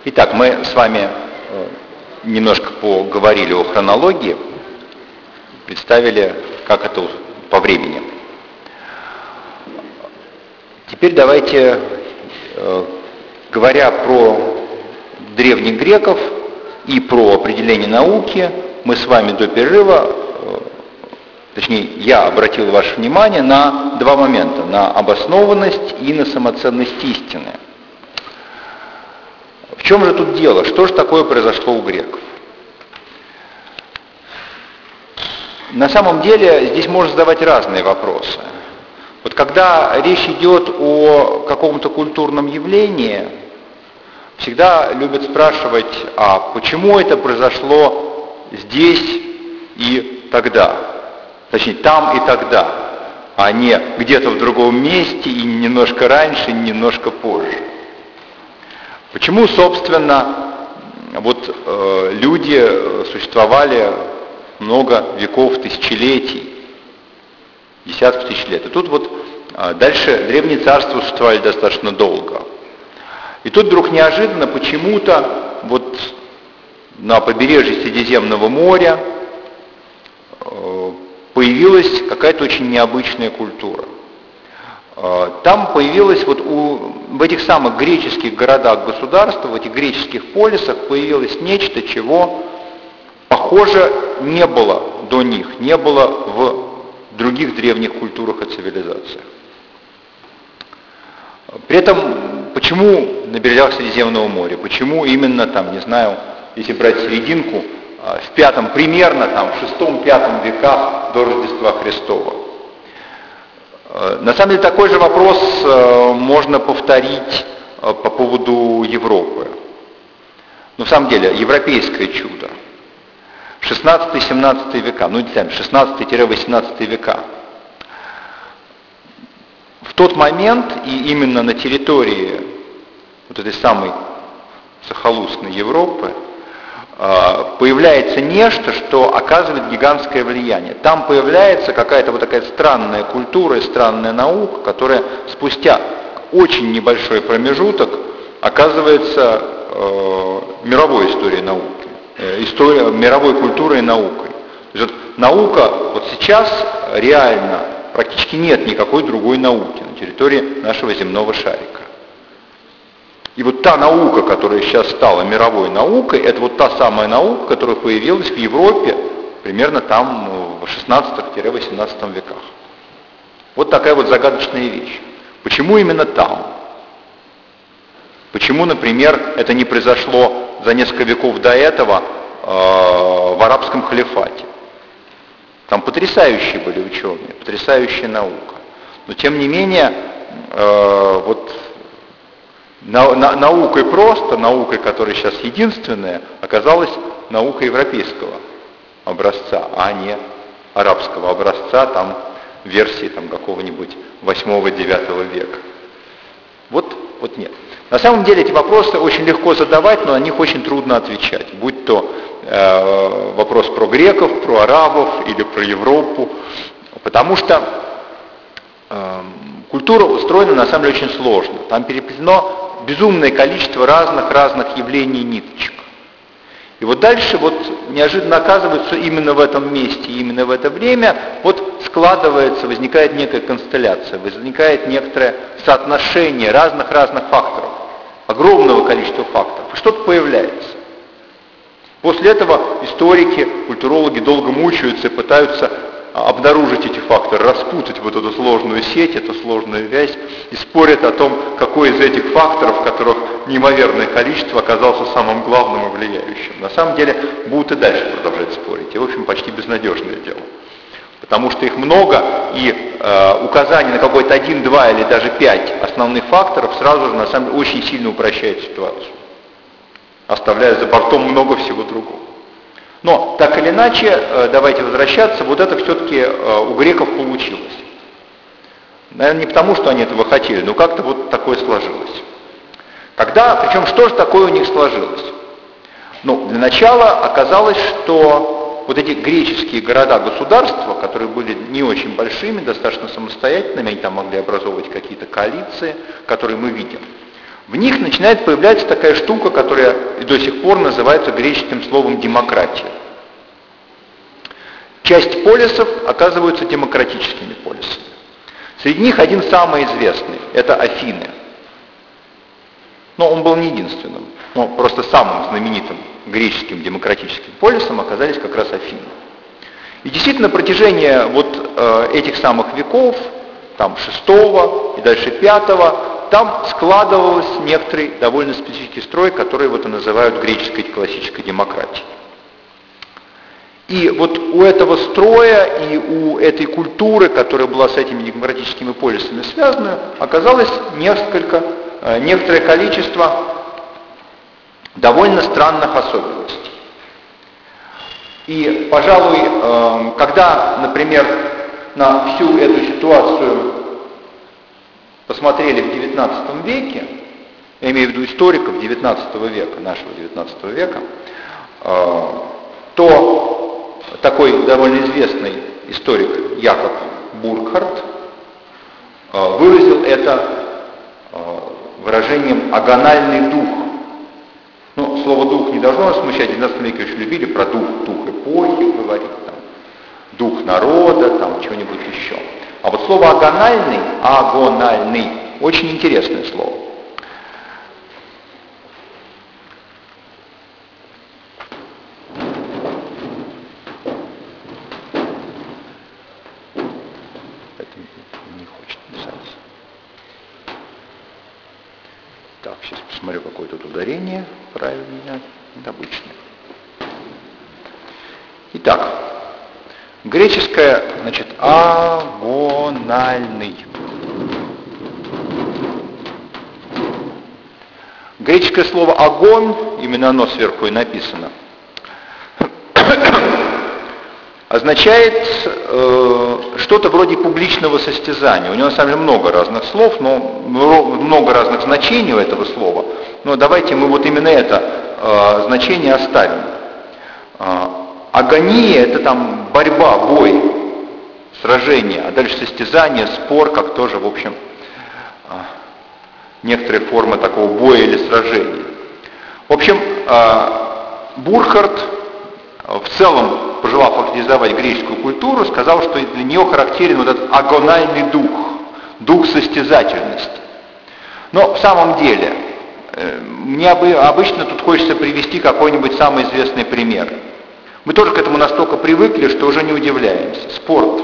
Итак, мы с вами немножко поговорили о хронологии, представили, как это по времени. Теперь давайте, говоря про древних греков и про определение науки, мы с вами до перерыва, точнее, я обратил ваше внимание на два момента, на обоснованность и на самоценность истины. В чем же тут дело? Что же такое произошло у греков? На самом деле здесь можно задавать разные вопросы. Вот когда речь идет о каком-то культурном явлении, всегда любят спрашивать, а почему это произошло здесь и тогда? Точнее, там и тогда, а не где-то в другом месте и немножко раньше, немножко позже. Почему, собственно, вот люди существовали много веков, тысячелетий, десятков тысяч лет. И тут вот дальше древние царства существовали достаточно долго. И тут вдруг неожиданно почему-то вот на побережье Средиземного моря появилась какая-то очень необычная культура. Там появилось вот в этих самых греческих городах-государствах, в этих греческих полисах появилось нечто, чего, похоже, не было до них, не было в других древних культурах и цивилизациях. При этом, почему на берегах Средиземного моря, почему именно там, не знаю, если брать серединку, в пятом, примерно там, в 6-5 веках до Рождества Христова. На самом деле такой же вопрос можно повторить по поводу Европы. Но в самом деле европейское чудо. 16-17 века, 16-18 века. В тот момент и именно на территории вот этой самой захолустной Европы появляется нечто, что оказывает гигантское влияние. Там появляется какая-то вот такая странная культура и странная наука, которая спустя очень небольшой промежуток оказывается мировой историей науки, мировой культурой и наукой. То есть вот наука вот сейчас реально практически нет никакой другой науки на территории нашего земного шарика. И вот та наука, которая сейчас стала мировой наукой, это вот та самая наука, которая появилась в Европе примерно там в 16-18 веках. Вот такая вот загадочная вещь. Почему именно там? Почему, например, это не произошло за несколько веков до этого в арабском халифате? Там потрясающие были ученые, потрясающая наука. Но тем не менее, вот наукой просто, наукой, которая сейчас единственная, оказалась наука европейского образца, а не арабского образца, там, версии там, какого-нибудь 8-9 века. Вот нет. На самом деле эти вопросы очень легко задавать, но на них очень трудно отвечать. Будь то вопрос про греков, про арабов или про Европу. Потому что культура устроена на самом деле очень сложно. Там переплетено безумное количество разных явлений и ниточек. И вот дальше вот неожиданно оказывается именно в этом месте, именно в это время вот складывается, возникает некая констелляция, возникает некоторое соотношение разных факторов, огромного количества факторов, и что-то появляется. После этого историки, культурологи долго мучаются и пытаются обнаружить эти факторы, распутать вот эту сложную сеть, эту сложную вязь, и спорят о том, какой из этих факторов, которых неимоверное количество, оказался самым главным и влияющим. На самом деле будут и дальше продолжать спорить, и в общем почти безнадежное дело. Потому что их много, и указание на какой-то 1, 2 или даже 5 основных факторов сразу же на самом деле очень сильно упрощает ситуацию, оставляя за бортом много всего другого. Но, так или иначе, давайте возвращаться, вот это все-таки у греков получилось. Наверное, не потому, что они этого хотели, но как-то вот такое сложилось. Причем, что же такое у них сложилось? Ну, для начала оказалось, что вот эти греческие города-государства, которые были не очень большими, достаточно самостоятельными, они там могли образовывать какие-то коалиции, которые мы видим. в них начинает появляться такая штука, которая до сих пор называется греческим словом «демократия». Часть полисов оказываются демократическими полисами. Среди них один самый известный – это Афины. Но он был не единственным, но просто самым знаменитым греческим демократическим полисом оказались как раз Афины. И действительно, на протяжении вот этих самых веков, там 6 и дальше 5, там складывался некоторый довольно специфический строй, который вот и называют греческой классической демократией. И вот у этого строя и у этой культуры, которая была с этими демократическими полисами связана, оказалось некоторое количество довольно странных особенностей. И, пожалуй, когда, например, на всю эту ситуацию посмотрели в XIX веке, я имею в виду историков XIX века, нашего XIX века, то такой довольно известный историк Якоб Буркхарт выразил это выражением «агональный дух». Ну, слово «дух» не должно нас смущать, в XIX веке очень любили про дух эпохи говорить, там, дух народа, там, чего-нибудь еще. А вот слово агональный, очень интересное слово. Это не хочет писать. Так, сейчас посмотрю, какое тут ударение правильное, обычное. Итак, греческое, значит, агональный. Греческое слово «агон», именно оно сверху и написано, означает что-то вроде публичного состязания. У него на самом деле много разных слов, но много разных значений у этого слова. Но давайте мы вот именно это значение оставим. Агония – это там борьба, бой, сражение, а дальше состязание, спор, как тоже, в общем, некоторые формы такого боя или сражения. В общем, Бурхарт, в целом, пожелав охарактеризовать греческую культуру, сказал, что для нее характерен вот этот агональный дух, дух состязательности. Но в самом деле, мне обычно тут хочется привести какой-нибудь самый известный пример. Мы тоже к этому настолько привыкли, что уже не удивляемся. Спорт.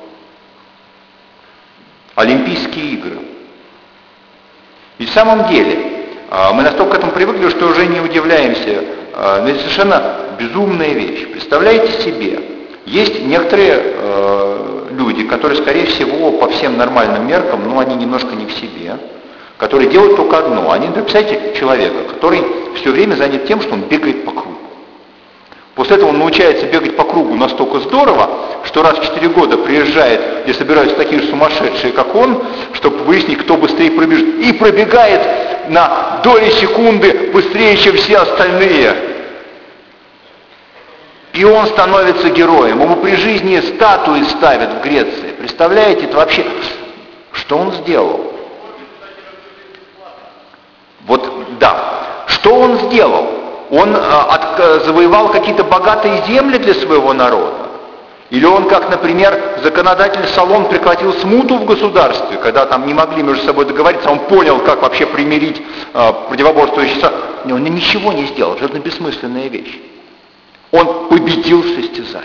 Олимпийские игры. И в самом деле, мы настолько к этому привыкли, что уже не удивляемся. Но это совершенно безумная вещь. Представляете себе, есть некоторые люди, которые, скорее всего, по всем нормальным меркам, но они немножко не в себе, которые делают только одно. Они, представляете, человека, который все время занят тем, что он бегает по кругу. После этого он научается бегать по кругу настолько здорово, что раз в 4 года приезжает, где собираются такие же сумасшедшие, как он, чтобы выяснить, кто быстрее пробежит. И пробегает на доли секунды быстрее, чем все остальные. И он становится героем. Ему при жизни статуи ставят в Греции. Представляете, это вообще... Что он сделал? Вот, да. Что он сделал? Он завоевал какие-то богатые земли для своего народа? Или он, как, например, законодатель Солон прекратил смуту в государстве, когда там не могли между собой договориться, он понял, как вообще примирить противоборствующие силы. Он ничего не сделал, это бессмысленная вещь. Он победил в состязании.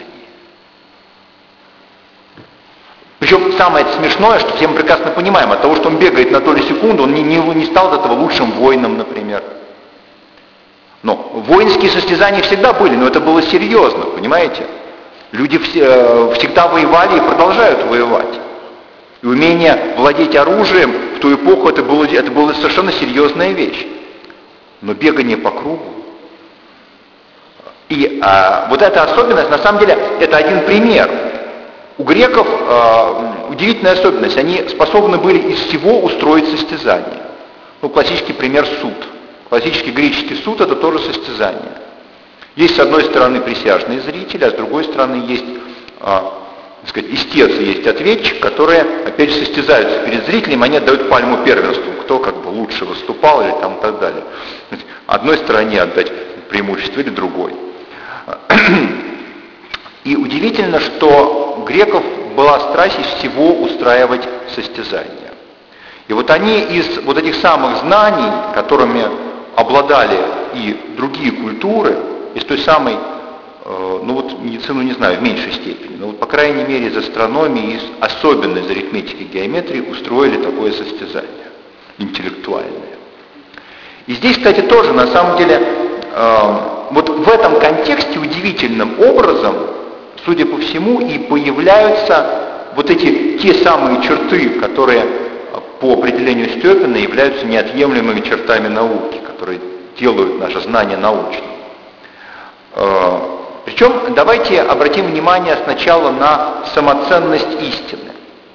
Причем самое смешное, что все мы прекрасно понимаем, от того, что он бегает на долю секунды, он не стал от этого лучшим воином, например. Но воинские состязания всегда были, но это было серьезно, понимаете? Люди всегда воевали и продолжают воевать. И умение владеть оружием в ту эпоху это было совершенно серьезная вещь. Но бегание по кругу. И вот эта особенность, на самом деле, это один пример. У греков удивительная особенность. Они способны были из всего устроить состязание. Ну, классический пример суд. Классический греческий суд – это тоже состязание. Есть с одной стороны присяжные зрители, а с другой стороны есть так сказать, истец есть ответчик, которые, опять же, состязаются перед зрителем, они отдают пальму первенству, кто как бы лучше выступал или там и так далее. Одной стороне отдать преимущество или другой. И удивительно, что у греков была страсть из всего устраивать состязания. И вот они из вот этих самых знаний, которыми обладали и другие культуры, из той самой, ну вот медицину не знаю, в меньшей степени, но вот по крайней мере из астрономии и особенно из арифметики и геометрии устроили такое состязание интеллектуальное. И здесь, кстати, тоже на самом деле вот в этом контексте удивительным образом, судя по всему, и появляются вот эти те самые черты, которые по определению Степина являются неотъемлемыми чертами науки, которые делают наше знание научным. Причем давайте обратим внимание сначала на самоценность истины.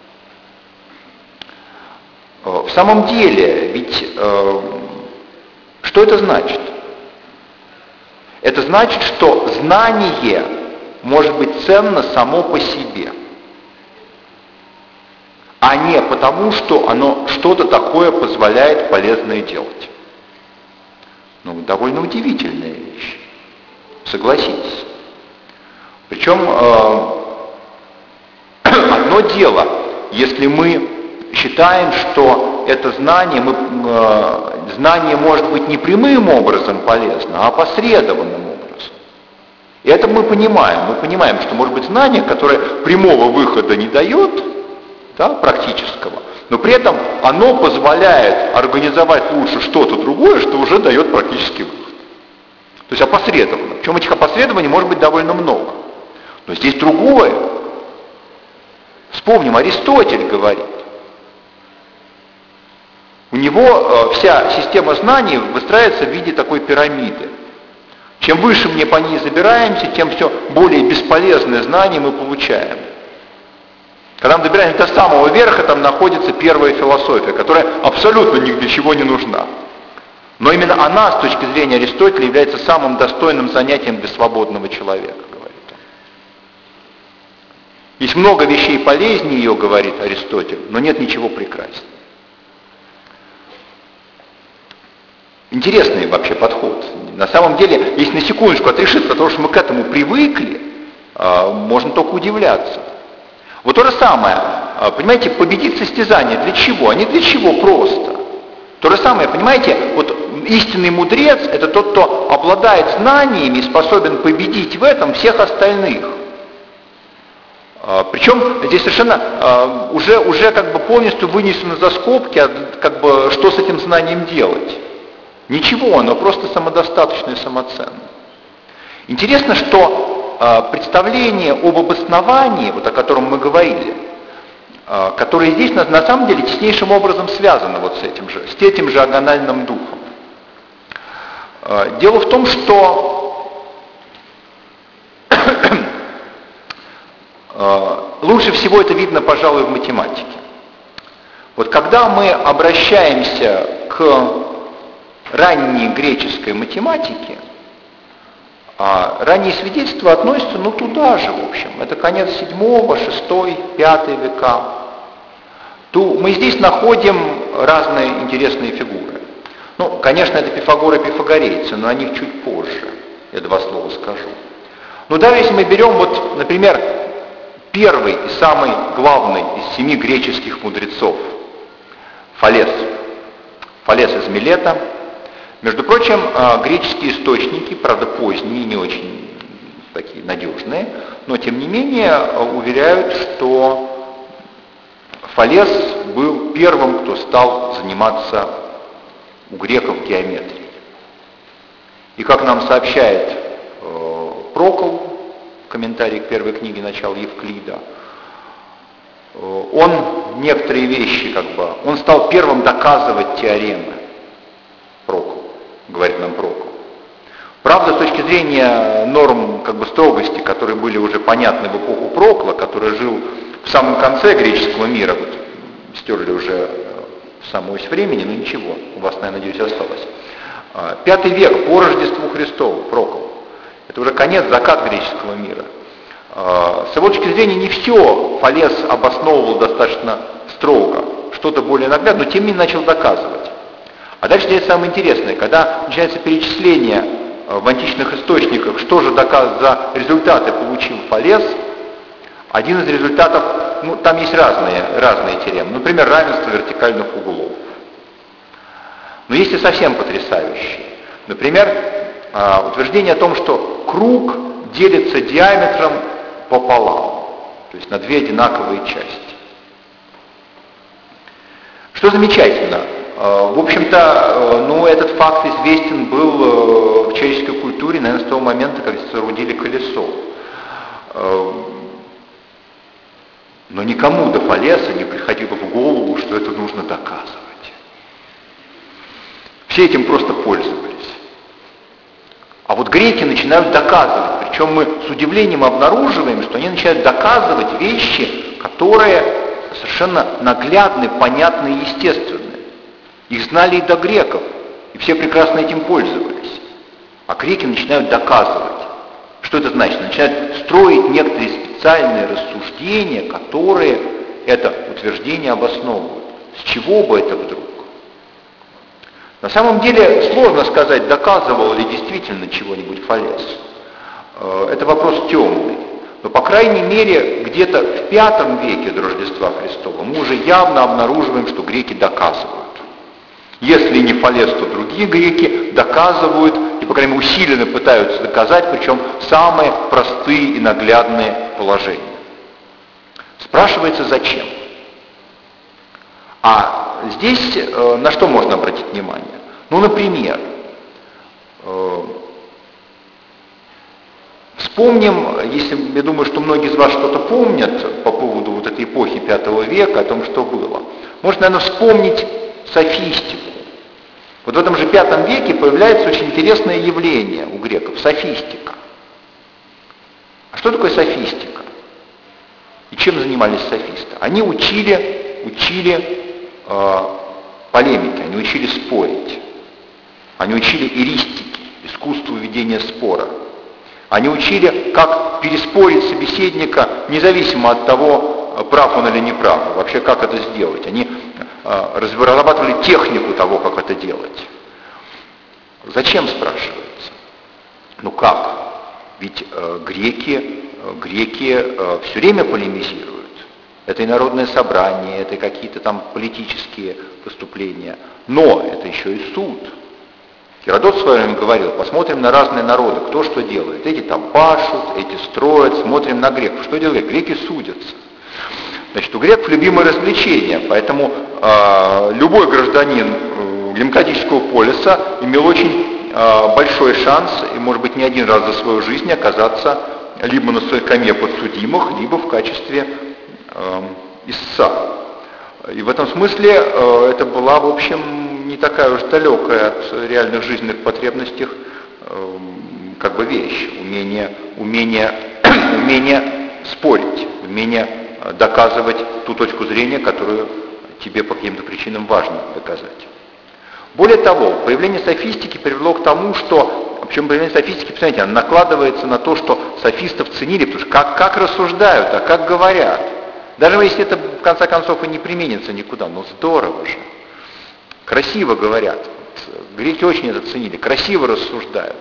В самом деле, ведь что это значит? Это значит, что знание может быть ценно само по себе, а не потому, что оно что-то такое позволяет полезное делать. Ну, довольно удивительная вещь, согласитесь. Причем одно дело, если мы считаем, что это знание, знание может быть не прямым образом полезно, а опосредованным образом. И это мы понимаем, что может быть знание, которое прямого выхода не дает, да, практического, но при этом оно позволяет организовать лучше что-то другое, что уже дает практический выход. То есть опосредованно. Причем этих опосредований может быть довольно много. Но здесь другое. Вспомним, Аристотель говорит. У него вся система знаний выстраивается в виде такой пирамиды. Чем выше мы по ней забираемся, тем все более бесполезные знания мы получаем. Когда мы добираемся до самого верха, там находится первая философия, которая абсолютно ни для чего не нужна. Но именно она, с точки зрения Аристотеля, является самым достойным занятием для свободного человека, говорит он. Есть много вещей полезнее ее, говорит Аристотель, но нет ничего прекраснее. Интересный вообще подход. На самом деле, если на секундочку отрешиться от того, что мы к этому привыкли, можно только удивляться. Вот то же самое, понимаете, победить состязание для чего? А не для чего просто. То же самое, понимаете, вот истинный мудрец – это тот, кто обладает знаниями и способен победить в этом всех остальных. Причем здесь совершенно уже как бы полностью вынесено за скобки, как бы, что с этим знанием делать. Ничего, оно просто самодостаточное и самоценное. Интересно, что представление об обосновании, вот о котором мы говорили, которое здесь на самом деле теснейшим образом связано вот с этим же агональным духом. Дело в том, что лучше всего это видно, пожалуй, в математике. Вот когда мы обращаемся к ранней греческой математике, ранние свидетельства относятся, туда же, в общем. Это конец 7, 6, 5 века. То мы здесь находим разные интересные фигуры. Конечно, это Пифагор и пифагорейцы, но о них чуть позже. Я 2 слова скажу. Даже если мы берем, вот, например, первый и самый главный из 7 греческих мудрецов, Фалес. Фалес из Милета. Между прочим, греческие источники, правда поздние, не очень такие надежные, но тем не менее уверяют, что Фалес был первым, кто стал заниматься у греков геометрией. И как нам сообщает Прокл в комментарии к первой книге «Начало Евклида», он некоторые вещи, он стал первым доказывать теоремы. Прокл. Говорит нам Прокл. Правда, с точки зрения норм строгости, которые были уже понятны в эпоху Прокла, который жил в самом конце греческого мира, вот стерли уже самую ось времени, но ничего, у вас, надеюсь, осталось. 5 век, по Рождеству Христову, Прокл. Это уже конец, закат греческого мира. С его точки зрения не все Фалес обосновывал достаточно строго, что-то более наглядно, но тем не менее начал доказывать. А дальше здесь самое интересное, когда начинается перечисление в античных источниках, что же за результаты получил Фалес, один из результатов, там есть разные теоремы, например, равенство вертикальных углов. Но есть и совсем потрясающие. Например, утверждение о том, что круг делится диаметром пополам, то есть на две одинаковые части. Что замечательно, в общем-то, этот факт известен был в человеческой культуре, наверное, с того момента, когда соорудили колесо. Но никому до Фалеса не приходило в голову, что это нужно доказывать. Все этим просто пользовались. А вот греки начинают доказывать, причем мы с удивлением обнаруживаем, что они начинают доказывать вещи, которые совершенно наглядны, понятны и естественны. Их знали и до греков, и все прекрасно этим пользовались. А греки начинают доказывать. Что это значит? Начинают строить некоторые специальные рассуждения, которые это утверждение обосновывают. С чего бы это вдруг? На самом деле сложно сказать, доказывал ли действительно чего-нибудь Фалес. Это вопрос темный. Но, по крайней мере, где-то в V веке до Рождества Христова мы уже явно обнаруживаем, что греки доказывают. Если не Фалес, то другие греки доказывают и, по крайней мере, усиленно пытаются доказать, причем самые простые и наглядные положения. Спрашивается, зачем? А здесь на что можно обратить внимание? Например, вспомним, я думаю, что многие из вас что-то помнят по поводу вот этой эпохи V века, о том, что было. Можно, наверное, вспомнить софистику. Вот в этом же V веке появляется очень интересное явление у греков – софистика. А что такое софистика? И чем занимались софисты? Они учили полемики, они учили спорить. Они учили эристике, искусству ведения спора. Они учили, как переспорить собеседника, независимо от того, прав он или не прав, вообще как это сделать. Они разрабатывали технику того, как это делать. Зачем, спрашивается? Как? Ведь греки все время полемизируют. Это и народное собрание, это и какие-то там политические выступления. Но это еще и суд. Геродот в свое время говорил, посмотрим на разные народы, кто что делает. Эти там пашут, эти строят, смотрим на греков. Что делают? Греки судятся. Значит, у греков любимое развлечение, поэтому любой гражданин демократического полиса имел очень большой шанс, и может быть не один раз за свою жизнь, оказаться либо на скамье подсудимых, либо в качестве истца. И в этом смысле это была, в общем, не такая уж далекая от реальных жизненных потребностей вещь. Умение спорить, умение доказывать ту точку зрения, которую тебе по каким-то причинам важно доказать. Более того, появление софистики привело к тому, что, причем появление софистики, посмотрите, оно накладывается на то, что софистов ценили, потому что как рассуждают, а как говорят. Даже если это, в конце концов, и не применится никуда, здорово же. Красиво говорят. Греки очень это ценили, красиво рассуждают.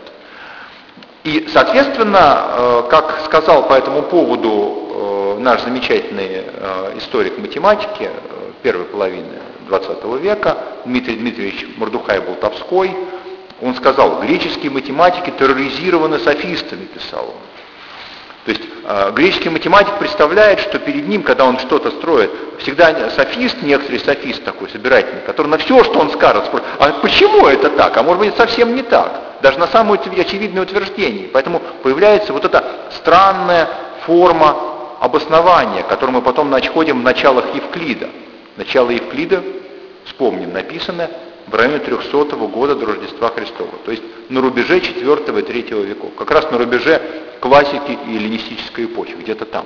И, соответственно, как сказал по этому поводу наш замечательный историк математики первой половины XX века, Дмитрий Дмитриевич Мордухай-Болтовской, он сказал, греческие математики терроризированы софистами, писал он. То есть греческий математик представляет, что перед ним, когда он что-то строит, всегда софист, некоторый софист такой, собирательный, который на все, что он скажет, спросит, а почему это так? А может быть, совсем не так. Даже на самое очевидное утверждение. Поэтому появляется вот эта странная форма обоснования, которую мы потом находим в началах Евклида. Начало Евклида, вспомним, написано в районе 300 года до Рождества Христова. То есть на рубеже 4 и 3 веков. Как раз на рубеже классики и эллинистической эпохи, где-то там.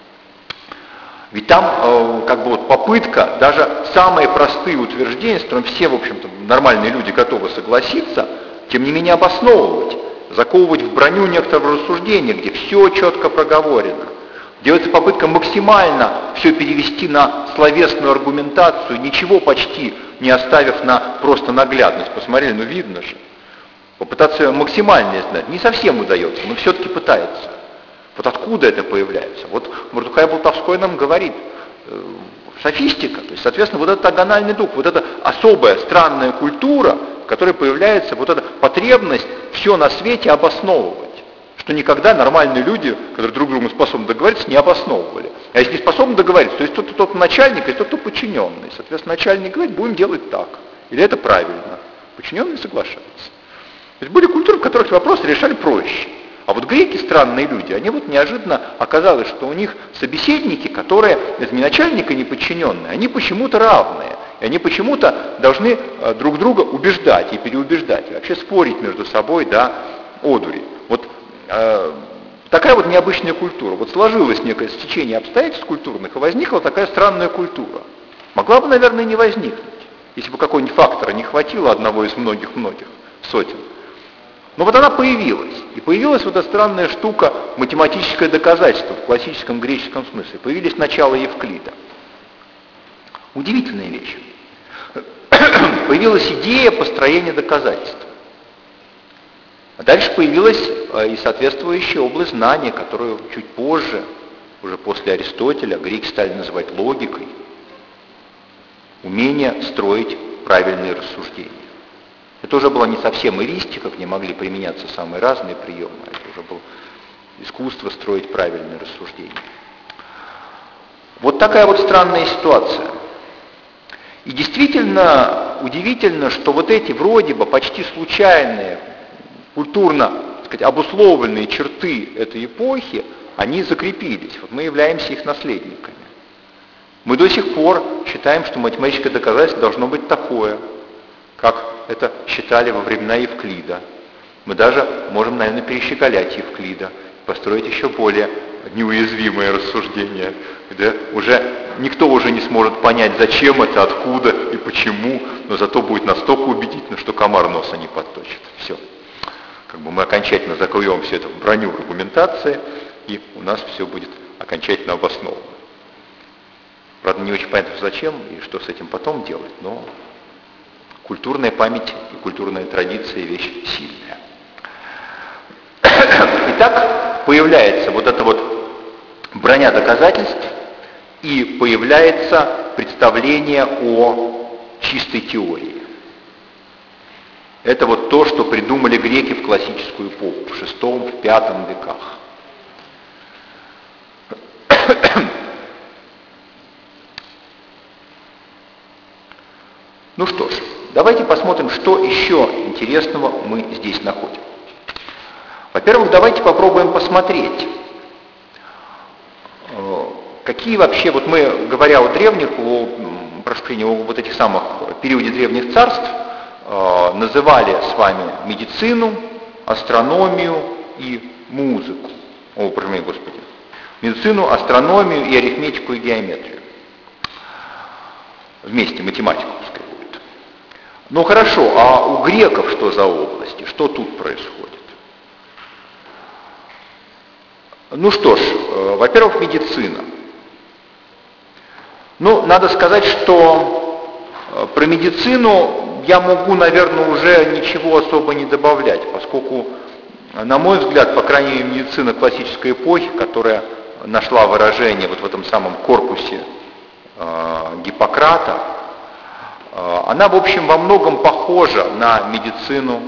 Ведь там попытка, даже самые простые утверждения, с которыми все, в общем-то, нормальные люди готовы согласиться, тем не менее обосновывать. заковывать в броню некоторого рассуждения, где все четко проговорено. Делается попытка максимально все перевести на словесную аргументацию, ничего почти не оставив на просто наглядность. Посмотрели, ну видно же. Попытаться максимально знать. Не совсем удается, но все-таки пытается. Вот откуда это появляется? Вот Мордухай Болтовской нам говорит, софистика, то есть, соответственно, вот этот агональный дух, вот эта особая странная культура, в которой появляется вот эта потребность все на свете обосновывать. Что никогда нормальные люди, которые друг с другом способны договориться, не обосновывали. А если не способны договориться, то есть тот начальник, и тот, кто подчиненный. Соответственно, начальник говорит, будем делать так. Или это правильно. Подчиненные соглашаются. То есть были культуры, в которых вопросы решали проще. А вот греки, странные люди, они вот неожиданно оказалось, что у них собеседники, которые, это не начальник и не подчиненные, они почему-то равные. И они почему-то должны друг друга убеждать и переубеждать. И вообще спорить между собой, да, одури. Вот такая вот необычная культура. Вот сложилось некое стечение обстоятельств культурных, и возникла такая странная культура. Могла бы, наверное, не возникнуть, если бы какого-нибудь фактора не хватило, одного из многих-многих сотен. Но вот она появилась. И появилась вот эта странная штука, математическое доказательство в классическом греческом смысле. Появились начала Евклида. Удивительная вещь. Появилась идея построения доказательств. А дальше появилась и соответствующая область знания, которую чуть позже, уже после Аристотеля, греки стали называть логикой. Умение строить правильные рассуждения. Это уже была не совсем эристика, где могли применяться самые разные приемы, а это уже было искусство строить правильные рассуждения. Вот такая вот странная ситуация. И действительно удивительно, что вот эти вроде бы почти случайные, культурно, так сказать, обусловленные черты этой эпохи, они закрепились. Вот мы являемся их наследниками. Мы до сих пор считаем, что математическое доказательство должно быть такое, как это считали во времена Евклида. Мы даже можем, наверное, перещеголять Евклида, построить еще более неуязвимое рассуждение, где уже никто уже не сможет понять, зачем это, откуда и почему, но зато будет настолько убедительно, что комар носа не подточит. Все. Как бы мы окончательно закроем все это в броню аргументации, и у нас все будет окончательно обосновано. Правда, не очень понятно, зачем и что с этим потом делать, но культурная память и культурная традиция – вещь сильная. Итак, появляется вот эта вот броня доказательств, и появляется представление о чистой теории. Это вот то, что придумали греки в классическую эпоху, в VI, в V веках. Ну что ж, давайте посмотрим, что еще интересного мы здесь находим. Во-первых, давайте попробуем посмотреть, какие вообще, вот мы, говоря о древних, о вот этих самых периоде древних царств, называли с вами медицину, астрономию и музыку. О, прости, Господи. Медицину, астрономию и арифметику и геометрию. Вместе, математику, пускай будет. Ну хорошо, а у греков что за области? Что тут происходит? Ну что ж, во-первых, медицина. Ну, надо сказать, что про медицину я могу, наверное, уже ничего особо не добавлять, поскольку, на мой взгляд, по крайней мере, медицина классической эпохи, которая нашла выражение вот в этом самом корпусе Гиппократа, она, в общем, во многом похожа на медицину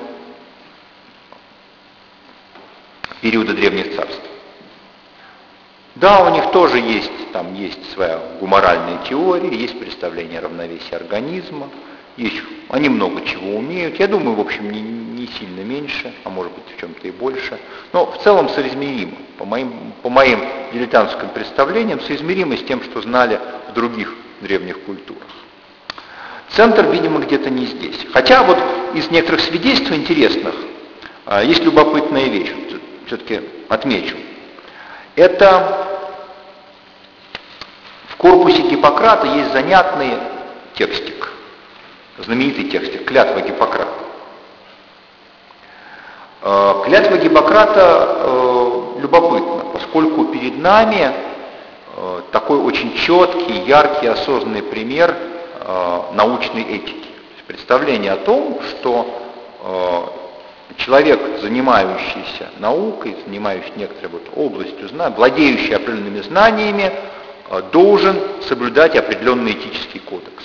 периода древних царств. Да, у них тоже есть, там есть своя гуморальная теория, есть представление о равновесии организма, они много чего умеют, я думаю, в общем, не сильно меньше, а может быть в чем-то и больше, но в целом соизмеримо, по моим дилетантским представлениям, соизмеримо с тем, что знали в других древних культурах. Центр, видимо, где-то не здесь. Хотя вот из некоторых свидетельств интересных есть любопытная вещь, все-таки отмечу. Это в корпусе Гиппократа есть занятный текстик, знаменитый текстик «Клятва Гиппократа». Клятва Гиппократа любопытна, поскольку перед нами такой очень четкий, яркий, осознанный пример научной этики. Представление о том, что человек, занимающийся наукой, занимающийся некоторой областью знаний, владеющий определенными знаниями, должен соблюдать определенный этический кодекс.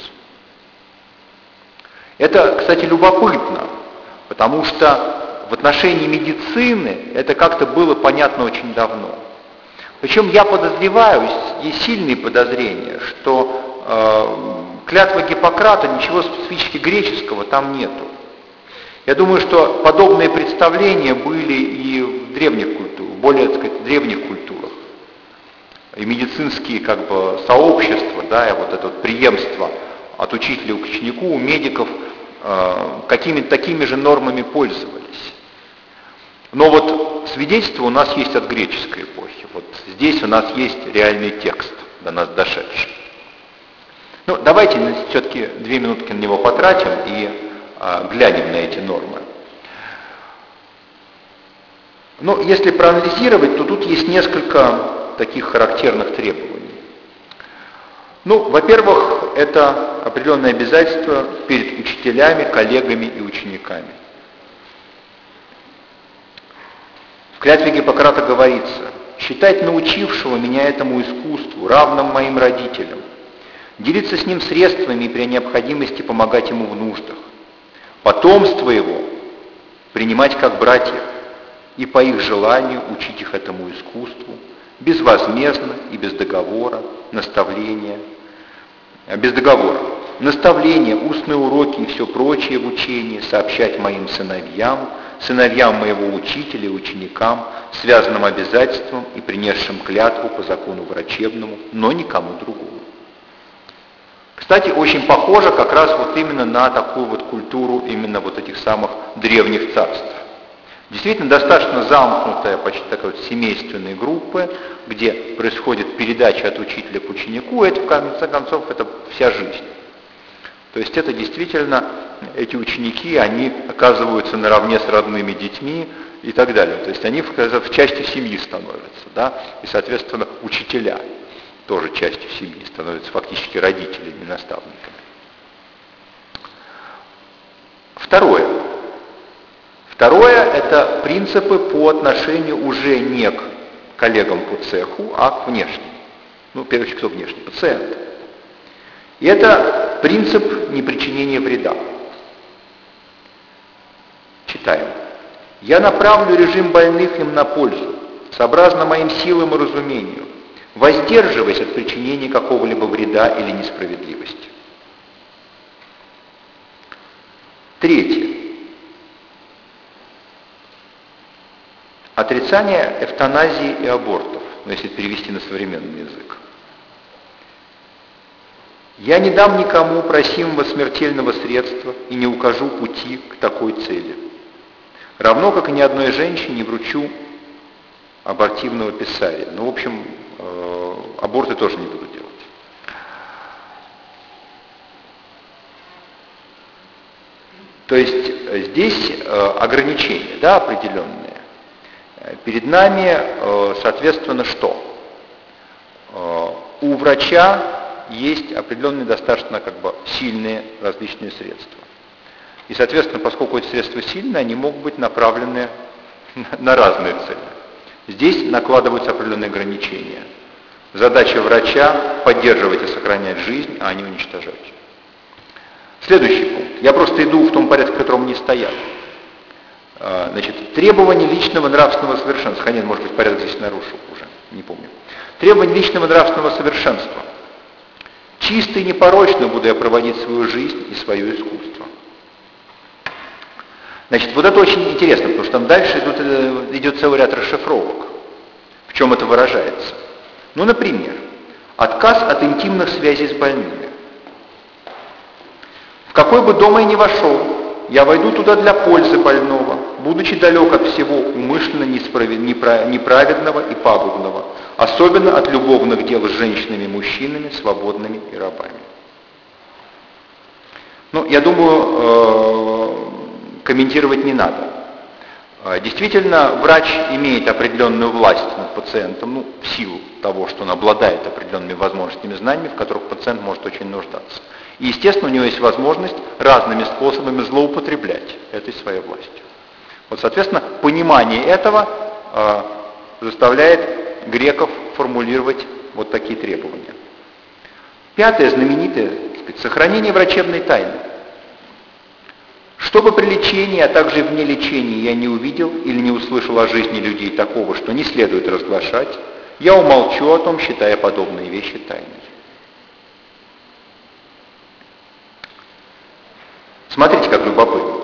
Это, кстати, любопытно, потому что в отношении медицины это как-то было понятно очень давно. Причем я подозреваю, есть сильные подозрения, что клятва Гиппократа, ничего специфически греческого там нету. Я думаю, что подобные представления были и в древних культурах, более, так сказать, древних культурах. И медицинские сообщества, да, и вот это вот преемство от учителя к ученику, у медиков какими-то такими же нормами пользовались. Но вот свидетельство у нас есть от греческой эпохи. Вот здесь у нас есть реальный текст, до нас дошедший. Ну, давайте все-таки 2 минутки на него потратим и глянем на эти нормы. Ну, если проанализировать, то тут есть несколько таких характерных требований. Ну, во-первых, это определенное обязательство перед учителями, коллегами и учениками. В клятве Гиппократа говорится: «Считать научившего меня этому искусству равным моим родителям, делиться с ним средствами и при необходимости помогать ему в нуждах, потомство его принимать как братьев и по их желанию учить их этому искусству, безвозмездно и без договора, наставления, устные уроки и все прочее в учении сообщать моим сыновьям, сыновьям моего учителя и ученикам, связанным обязательством и принесшим клятву по закону врачебному, но никому другому». Кстати, очень похоже как раз вот именно на такую вот культуру именно вот этих самых древних царств. Действительно, достаточно замкнутая, почти такая вот семейственная группа, где происходит передача от учителя к ученику, и это, в конце концов, это вся жизнь. То есть это действительно, эти ученики, они оказываются наравне с родными детьми и так далее. То есть они в части семьи становятся, да, и, соответственно, учителя тоже частью семьи становятся фактически родителями, наставниками. Второе – это принципы по отношению уже не к коллегам по цеху, а к внешним. Ну, в первую очередь, кто внешний? Пациент. И это принцип непричинения вреда. Читаем. «Я направлю режим больных им на пользу, сообразно моим силам и разумению, воздерживаясь от причинения какого-либо вреда или несправедливости». Третье. Отрицание эвтаназии и абортов, если перевести на современный язык. «Я не дам никому просимого смертельного средства и не укажу пути к такой цели. Равно как и ни одной женщине не вручу абортивного писаря». Ну, в общем, аборты тоже не буду делать. То есть здесь ограничения, да, определенные. Перед нами, соответственно, что? У врача есть определенные достаточно сильные различные средства. И, соответственно, поскольку эти средства сильные, они могут быть направлены на разные цели. Здесь накладываются определенные ограничения. Задача врача – поддерживать и сохранять жизнь, а не уничтожать. Следующий пункт. Я просто иду в том порядке, в котором они стоят. Значит, требования личного нравственного совершенства. Хотя, может быть, порядок здесь нарушил уже, не помню. Требования личного нравственного совершенства. Чисто и непорочно буду я проводить свою жизнь и свое искусство. Значит, вот это очень интересно, потому что там дальше идет целый ряд расшифровок. В чем это выражается? Ну, например, отказ от интимных связей с больными. В какой бы дом я ни вошел, я войду туда для пользы больного, будучи далек от всего умышленно неправедного и пагубного, особенно от любовных дел с женщинами и мужчинами, свободными и рабами. Ну, я думаю, комментировать не надо. Действительно, врач имеет определенную власть над пациентом, в силу того, что он обладает определенными возможностями, знаниями, в которых пациент может очень нуждаться. И, естественно, у него есть возможность разными способами злоупотреблять этой своей властью. Вот, соответственно, понимание этого заставляет греков формулировать вот такие требования. Пятое, знаменитое, сохранение врачебной тайны. Чтобы при лечении, а также вне лечения я не увидел или не услышал о жизни людей такого, что не следует разглашать, я умолчу о том, считая подобные вещи тайной. Смотрите, как любопытно.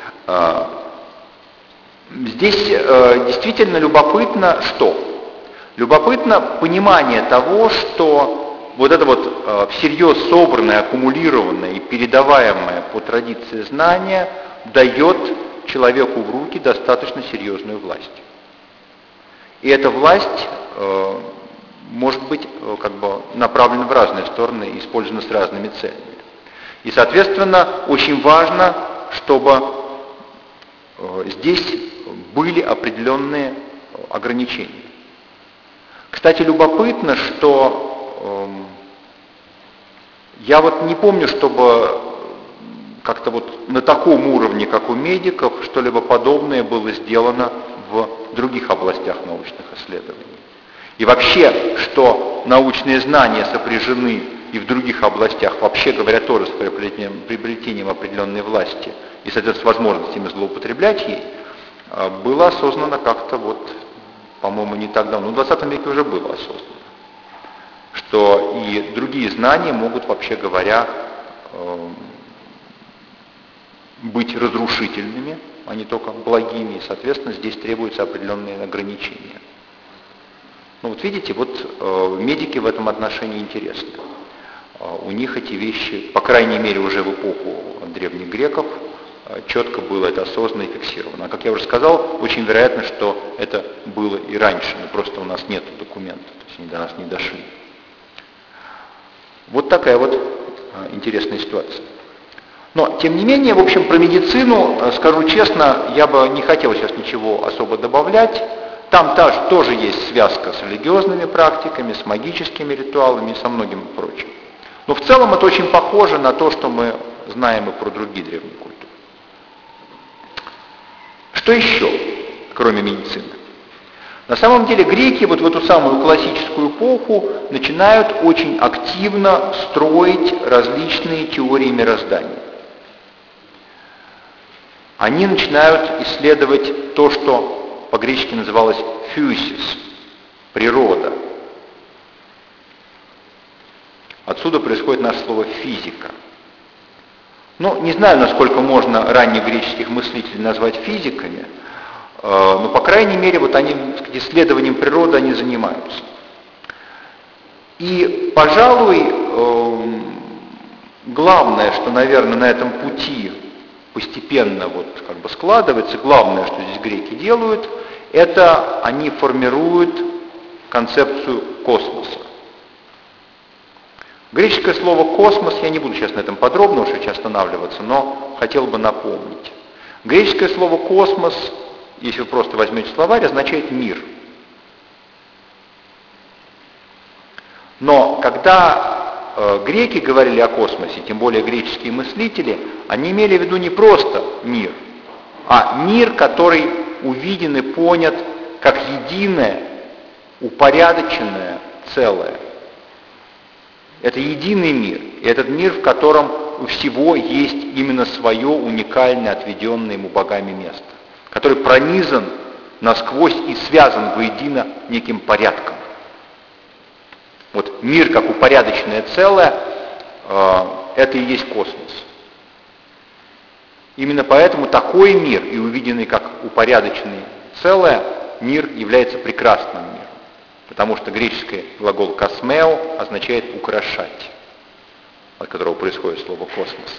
Здесь действительно любопытно что? Любопытно понимание того, что вот это вот всерьез собранное, аккумулированное и передаваемое по традиции знание дает человеку в руки достаточно серьезную власть. И эта власть может быть направлена в разные стороны и использована с разными целями. И, соответственно, очень важно, чтобы здесь были определенные ограничения. Кстати, любопытно, что я вот не помню, чтобы как-то вот на таком уровне, как у медиков, что-либо подобное было сделано в других областях научных исследований. И вообще, что научные знания сопряжены и в других областях, вообще говоря, тоже с приобретением определенной власти и, соответственно, с возможностями злоупотреблять ей, было осознано как-то вот, по-моему, не так давно, в 20 веке уже было осознано, что и другие знания могут, вообще говоря, быть разрушительными, а не только благими, и, соответственно, здесь требуются определенные ограничения. Вот видите, вот медики в этом отношении интересны. У них эти вещи, по крайней мере, уже в эпоху древних греков, четко было это осознанно и фиксировано. А как я уже сказал, очень вероятно, что это было и раньше, но просто у нас нет документов, то есть они до нас не дошли. Вот такая вот интересная ситуация. Но, тем не менее, в общем, про медицину, скажу честно, я бы не хотел сейчас ничего особо добавлять. Там тоже есть связка с религиозными практиками, с магическими ритуалами и со многим прочим. Но в целом это очень похоже на то, что мы знаем и про другие древние культуры. Что еще, кроме медицины? На самом деле греки вот в эту самую классическую эпоху начинают очень активно строить различные теории мироздания. Они начинают исследовать то, что по-гречески называлось «фьюсис» – природа. Отсюда происходит наше слово «физика». Не знаю, насколько можно ранних греческих мыслителей назвать физиками, но, по крайней мере, вот они, исследованием природы они занимаются. И, пожалуй, главное, что, наверное, на этом пути постепенно складывается, главное, что здесь греки делают, это они формируют концепцию космоса. Греческое слово «космос», я не буду сейчас на этом подробно уж останавливаться, но хотел бы напомнить. Греческое слово «космос», если вы просто возьмете словарь, означает «мир». Но когда греки говорили о космосе, тем более греческие мыслители, они имели в виду не просто мир, а мир, который увиден и понят как единое, упорядоченное целое. Это единый мир, и этот мир, в котором у всего есть именно свое уникальное, отведенное ему богами место, который пронизан насквозь и связан воедино неким порядком. Вот мир как упорядоченное целое, это и есть космос. Именно поэтому такой мир, и увиденный как упорядоченный целое, мир является прекрасным миром. Потому что греческий глагол «космео» означает «украшать», от которого происходит слово «космос».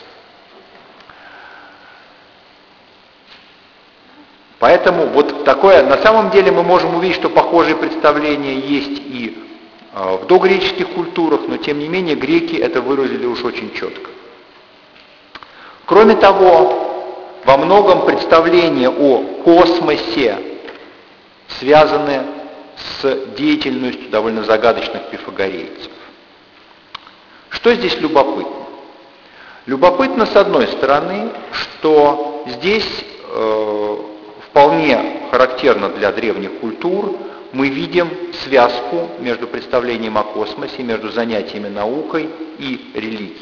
Поэтому вот такое, на самом деле мы можем увидеть, что похожие представления есть и в догреческих культурах, но тем не менее греки это выразили уж очень четко. Кроме того, во многом представления о космосе связаны с деятельностью довольно загадочных пифагорейцев. Что здесь любопытно? Любопытно, с одной стороны, что здесь вполне характерно для древних культур мы видим связку между представлением о космосе, между занятиями наукой и религией.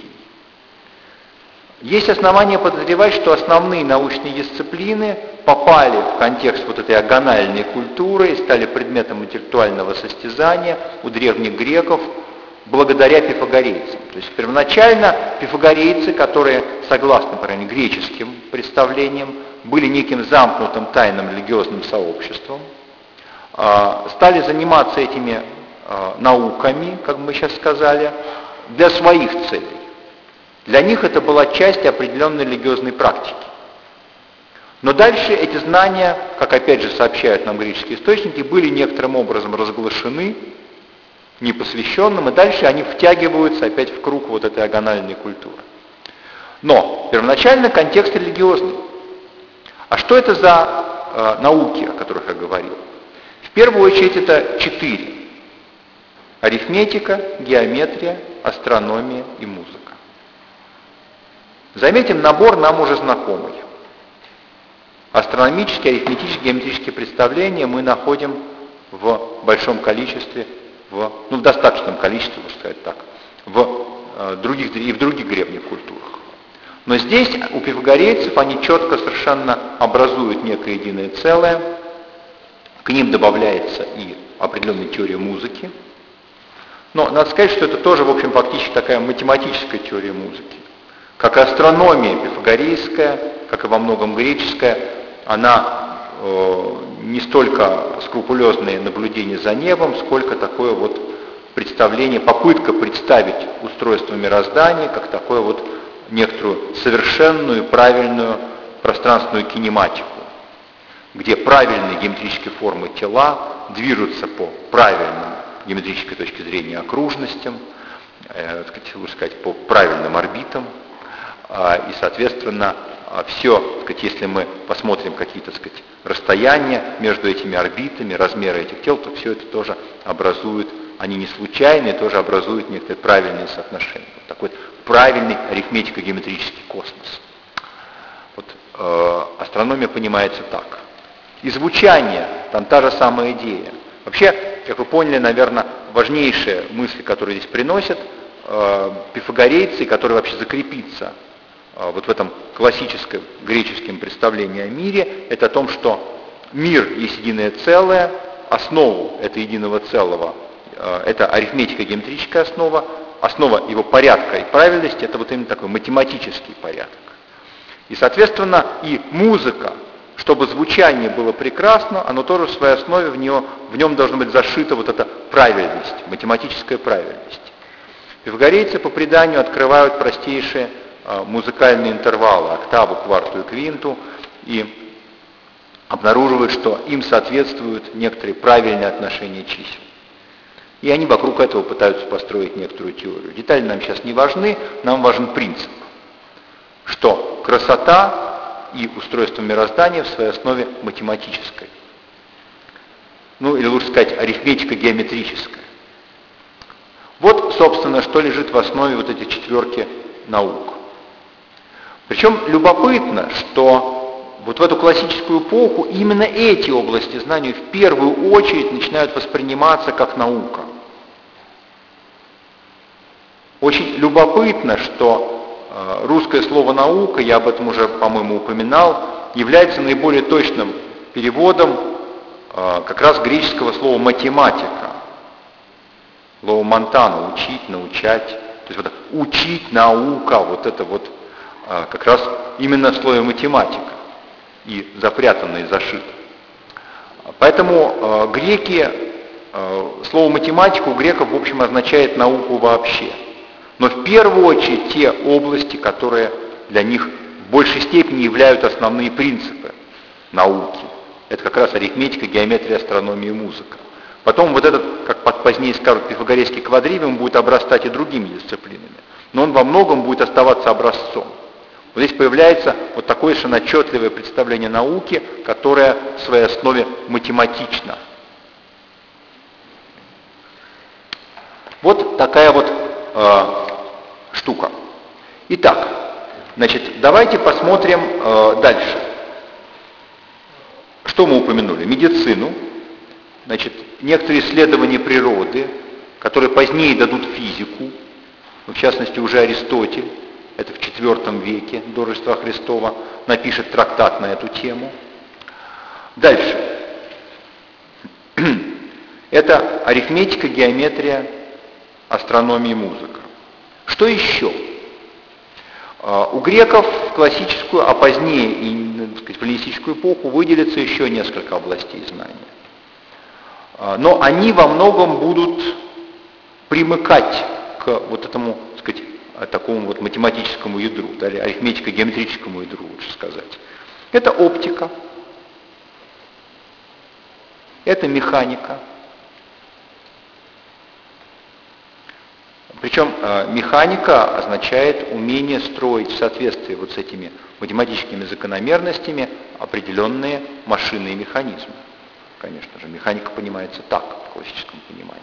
Есть основания подозревать, что основные научные дисциплины попали в контекст вот этой агональной культуры и стали предметом интеллектуального состязания у древних греков благодаря пифагорейцам. То есть первоначально пифагорейцы, которые, согласно, по крайней мере, греческим представлениям, были неким замкнутым тайным религиозным сообществом, стали заниматься этими науками, как мы сейчас сказали, для своих целей. Для них это была часть определенной религиозной практики. Но дальше эти знания, как опять же сообщают нам греческие источники, были некоторым образом разглашены непосвященным, и дальше они втягиваются опять в круг вот этой агональной культуры. Но первоначально контекст религиозный. А что это за науки, о которых я говорил? В первую очередь это 4. Арифметика, геометрия, астрономия и музыка. Заметим, набор нам уже знакомый. Астрономические, арифметические, геометрические представления мы находим в большом количестве, в достаточном количестве, можно сказать так, в других древних культурах. Но здесь у пифагорейцев они четко совершенно образуют некое единое целое, к ним добавляется и определенная теория музыки. Но надо сказать, что это тоже, в общем, фактически такая математическая теория музыки. Как и астрономия пифагорейская, как и во многом греческая, она не столько скрупулезные наблюдения за небом, сколько такое вот представление, попытка представить устройство мироздания как такое вот некоторую совершенную, правильную пространственную кинематику, где правильные геометрические формы тела движутся по правильным геометрической точки зрения окружностям, лучше сказать, по правильным орбитам. И, соответственно, все, если мы посмотрим какие-то, расстояния между этими орбитами, размеры этих тел, то все это тоже образует, они не случайные, тоже образуют некоторые правильные соотношения. Вот такой правильный арифметико-геометрический космос. Вот, астрономия понимается так. И звучание, там та же самая идея. Вообще, как вы поняли, наверное, важнейшая мысль, которую здесь приносят пифагорейцы, которая вообще закрепится вот в этом классическом греческом представлении о мире, это о том, что мир есть единое целое, основу этого единого целого, это арифметико-геометрическая основа, основа его порядка и правильности, это вот именно такой математический порядок. И, соответственно, и музыка, чтобы звучание было прекрасно, оно тоже в своей основе, в нем должна быть зашита вот эта правильность, математическая правильность. Пифагорейцы по преданию открывают простейшие музыкальные интервалы, октаву, кварту и квинту, и обнаруживают, что им соответствуют некоторые правильные отношения чисел. И они вокруг этого пытаются построить некоторую теорию. Детали нам сейчас не важны, нам важен принцип, что красота и устройство мироздания в своей основе математическое. Или лучше сказать, арифметико-геометрическое. Вот, собственно, что лежит в основе вот этих 4 наук. Причем любопытно, что вот в эту классическую эпоху именно эти области знаний в первую очередь начинают восприниматься как наука. Очень любопытно, что русское слово «наука», я об этом уже, по-моему, упоминал, является наиболее точным переводом как раз греческого слова «математика». Слово «монтана» — учить, научать. То есть вот учить, наука, вот это вот как раз именно в слове «математика» и запрятано, и зашито. Поэтому греки, слово «математика» у греков, в общем, означает науку вообще. Но в первую очередь те области, которые для них в большей степени являются основные принципы науки. Это как раз арифметика, геометрия, астрономия и музыка. Потом вот этот, как позднее скажут, пифагорейский квадривиум будет обрастать и другими дисциплинами. Но он во многом будет оставаться образцом. Вот здесь появляется вот такое совершенно отчетливое представление науки, которое в своей основе математично. Вот такая вот штука. Итак, значит, давайте посмотрим дальше. Что мы упомянули? Медицину, значит, некоторые исследования природы, которые позднее дадут физику, в частности, уже Аристотель, это в IV веке до Рождества Христова, напишет трактат на эту тему. Дальше. Это арифметика, геометрия, астрономия и музыка. Что еще? У греков в классическую, а позднее и, так сказать, в эллинистическую эпоху выделится еще несколько областей знания. Но они во многом будут примыкать к вот этому, так сказать, такому вот математическому ядру, да, или арифметико-геометрическому ядру, лучше сказать. Это оптика, это механика. Причем механика означает умение строить в соответствии вот с этими математическими закономерностями определенные машины и механизмы. Конечно же, механика понимается так, в классическом понимании.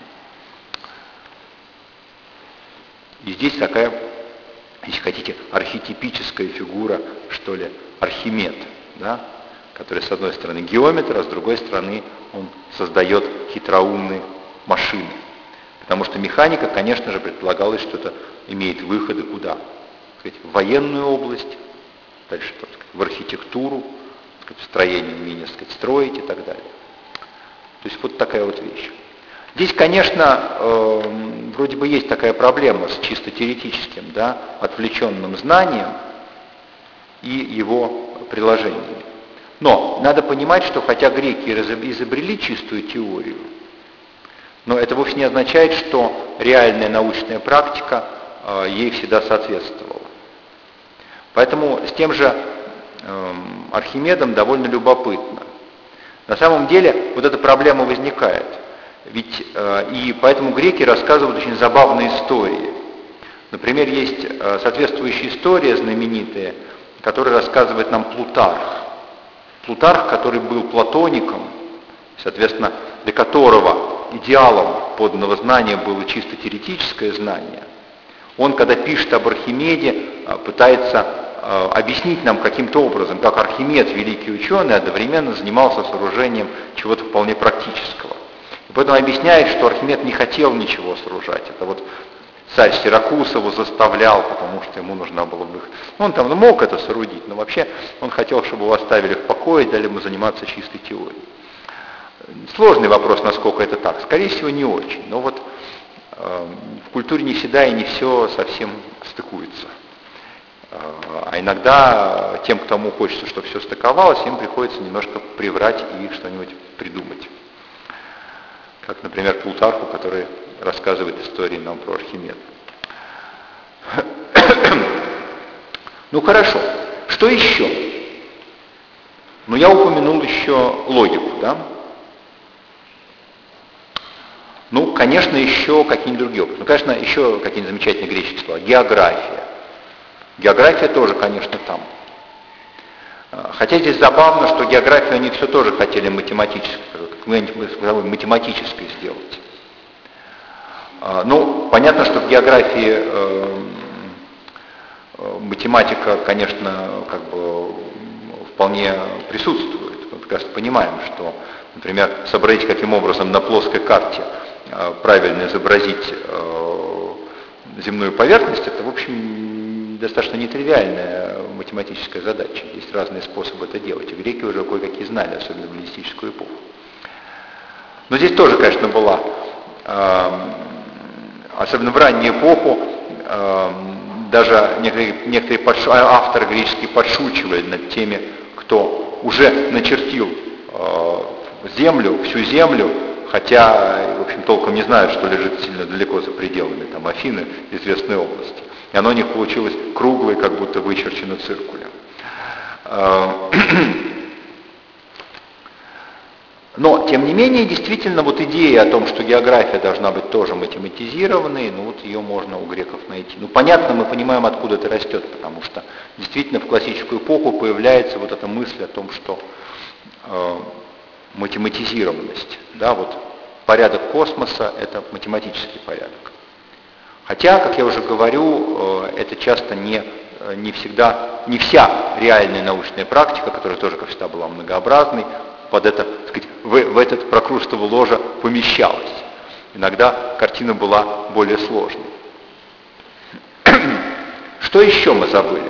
И здесь такая, если хотите, архетипическая фигура, что ли, Архимед, да, который с одной стороны геометр, а с другой стороны он создает хитроумные машины. Потому что механика, конечно же, предполагалось, что это имеет выходы куда? В военную область, дальше так сказать, в архитектуру, так сказать, в строение, умение, так сказать, строить и так далее. То есть вот такая вот вещь. Здесь, конечно, вроде бы есть такая проблема с чисто теоретическим, да, отвлеченным знанием и его приложениями. Но надо понимать, что хотя греки изобрели чистую теорию, но это вовсе не означает, что реальная научная практика ей всегда соответствовала. Поэтому с тем же Архимедом довольно любопытно. На самом деле вот эта проблема возникает. Ведь и поэтому греки рассказывают очень забавные истории. Например, есть соответствующая история знаменитая, которую рассказывает нам Плутарх. Плутарх, который был платоником, соответственно, для которого идеалом подлинного знания было чисто теоретическое знание, он, когда пишет об Архимеде, пытается объяснить нам каким-то образом, как Архимед, великий ученый, одновременно занимался сооружением чего-то вполне практического. И поэтому объясняет, что Архимед не хотел ничего сооружать. Это вот царь Сиракуз его заставлял, потому что ему нужна была бы... Он там мог это соорудить, но вообще он хотел, чтобы его оставили в покое и дали ему заниматься чистой теорией. Сложный вопрос, насколько это так. Скорее всего, не очень. Но вот в культуре не всегда и не все совсем стыкуется. А иногда тем, кому хочется, чтобы все стыковалось, им приходится немножко приврать и что-нибудь придумать. Как, например, Плутарху, который рассказывает истории нам про Архимеда. Ну хорошо. Что еще? Ну я упомянул еще логику, да? Ну, конечно, еще какие-нибудь другие опыты. Ну, конечно, еще какие-нибудь замечательные греческие слова. География. География тоже, конечно, там. Хотя здесь забавно, что географию они все тоже хотели математической сделать. Ну, понятно, что в географии математика, конечно, как бы вполне присутствует. Мы прекрасно понимаем, что, например, сообразить, каким образом на плоской карте правильно изобразить земную поверхность, это, в общем, достаточно нетривиальная математическая задача. Есть разные способы это делать. И греки уже кое-какие знали, особенно в эллинистическую эпоху. Но здесь тоже, конечно, была, особенно в раннюю эпоху, даже некоторые авторы греческие подшучивали над теми, кто уже начертил землю, всю землю, хотя, в общем, толком не знают, что лежит сильно далеко за пределами там, Афины, известной области. И оно у них получилось круглое, как будто вычерчено циркулем. Но, тем не менее, действительно, вот идея о том, что география должна быть тоже математизированной, ну вот ее можно у греков найти. Ну, понятно, мы понимаем, откуда это растет, потому что действительно в классическую эпоху появляется вот эта мысль о том, что математизированность, да, вот порядок космоса – это математический порядок. Хотя, как я уже говорю, это часто не вся реальная научная практика, которая тоже, как всегда, была многообразной, под это, так сказать, в этот прокрустово ложе помещалась. Иногда картина была более сложной. Что еще мы забыли?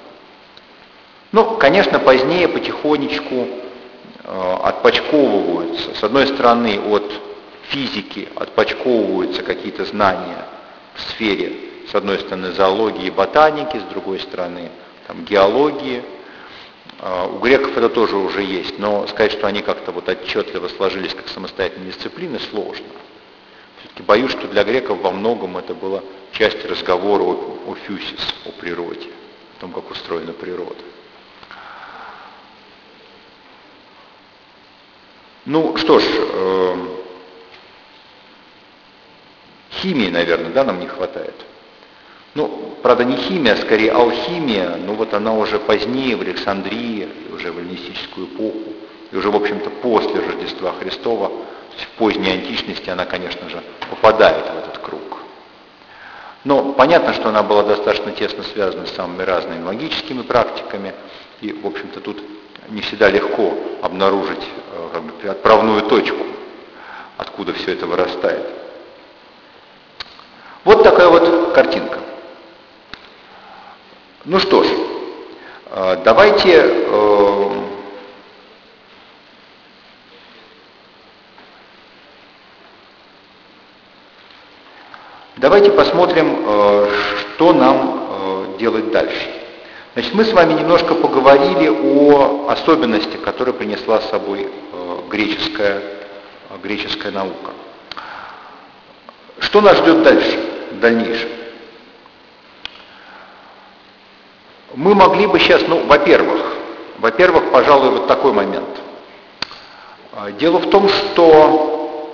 Ну, конечно, позднее потихонечку отпочковываются. С одной стороны, от физики отпочковываются какие-то знания в сфере, с одной стороны, зоологии и ботаники, с другой стороны, там, геологии. У греков это тоже уже есть, но сказать, что они как-то вот отчетливо сложились как самостоятельные дисциплины, сложно. Все-таки боюсь, что для греков во многом это была часть разговора о фюсис, о природе, о том, как устроена природа. Ну что ж, химии, наверное, да, нам не хватает. Ну, правда, не химия, а скорее алхимия, но вот она уже позднее, в Александрии, уже в эллинистическую эпоху, и уже, в общем-то, после Рождества Христова, в поздней античности она, конечно же, попадает в этот круг. Но понятно, что она была достаточно тесно связана с самыми разными магическими практиками, и, в общем-то, тут не всегда легко обнаружить отправную точку, откуда все это вырастает. Вот такая вот картинка. Ну что ж, давайте посмотрим, что нам делать дальше. Значит, мы с вами немножко поговорили о особенностях, которые принесла с собой греческая наука. Что нас ждет дальше, в дальнейшем? Мы могли бы сейчас, ну, во-первых, пожалуй, вот такой момент. Дело в том, что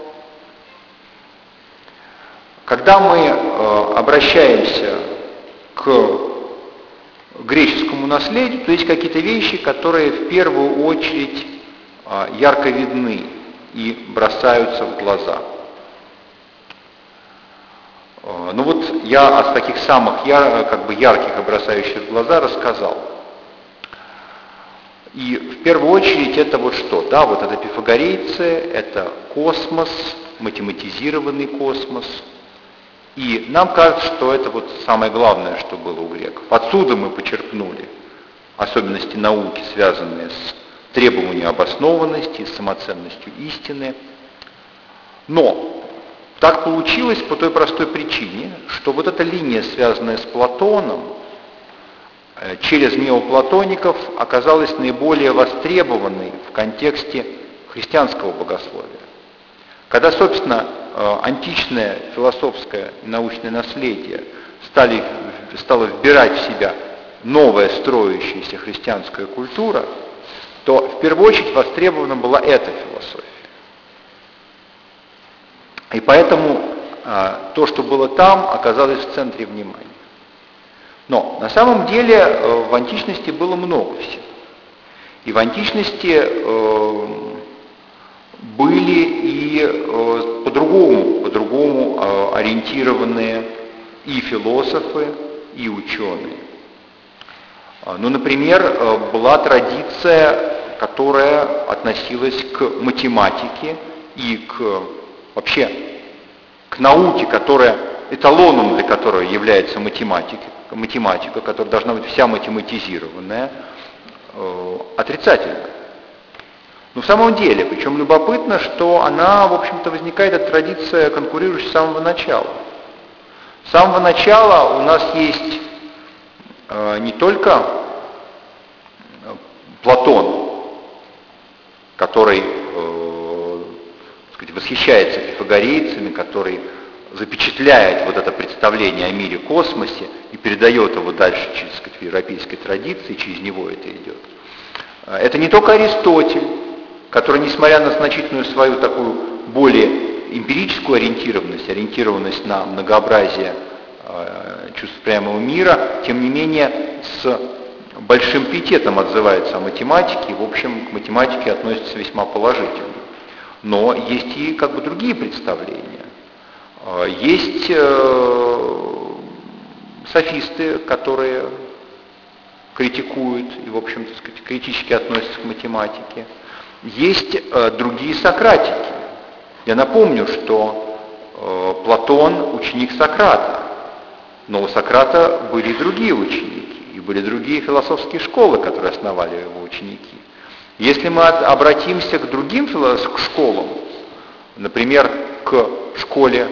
когда мы обращаемся к греческому наследию, то есть какие-то вещи, которые в первую очередь ярко видны и бросаются в глаза. Ну вот я о таких самых ярких и бросающих в глаза рассказал. И в первую очередь это вот что? Да, вот это пифагорейцы, это космос, математизированный космос. И нам кажется, что это вот самое главное, что было у греков. Отсюда мы почерпнули особенности науки, связанные с требованием обоснованности, с самоценностью истины. Но так получилось по той простой причине, что вот эта линия, связанная с Платоном, через неоплатоников оказалась наиболее востребованной в контексте христианского богословия. Когда, собственно, античное философское и научное наследие стало вбирать в себя новая строящаяся христианская культура, то в первую очередь востребована была эта философия. И поэтому то, что было там, оказалось в центре внимания. Но на самом деле в античности было много всего. И в античности были и по-другому ориентированные и философы, и ученые. Ну, например, была традиция, которая относилась к математике и вообще к науке, эталоном для которой является математика, которая должна быть вся математизированная, отрицательна. Но в самом деле, причем любопытно, что она, в общем-то, возникает от традиции, конкурирующей с самого начала. С самого начала у нас есть не только Платон, который восхищается пифагорейцами, который запечатляет вот это представление о мире космосе и передает его дальше через европейской традиции, через него это идет. Это не только Аристотель, который, несмотря на значительную свою такую более эмпирическую ориентированность на многообразие чувств прямого мира, тем не менее с большим пиететом отзывается о математике, и, в общем, к математике относится весьма положительно. Но есть и как бы другие представления. Есть софисты, которые критикуют и, в общем-то, критически относятся к математике. Есть другие сократики. Я напомню, что Платон ученик Сократа, но у Сократа были и другие ученики, и были другие философские школы, которые основали его ученики. Если мы обратимся к другим школам, например, к школе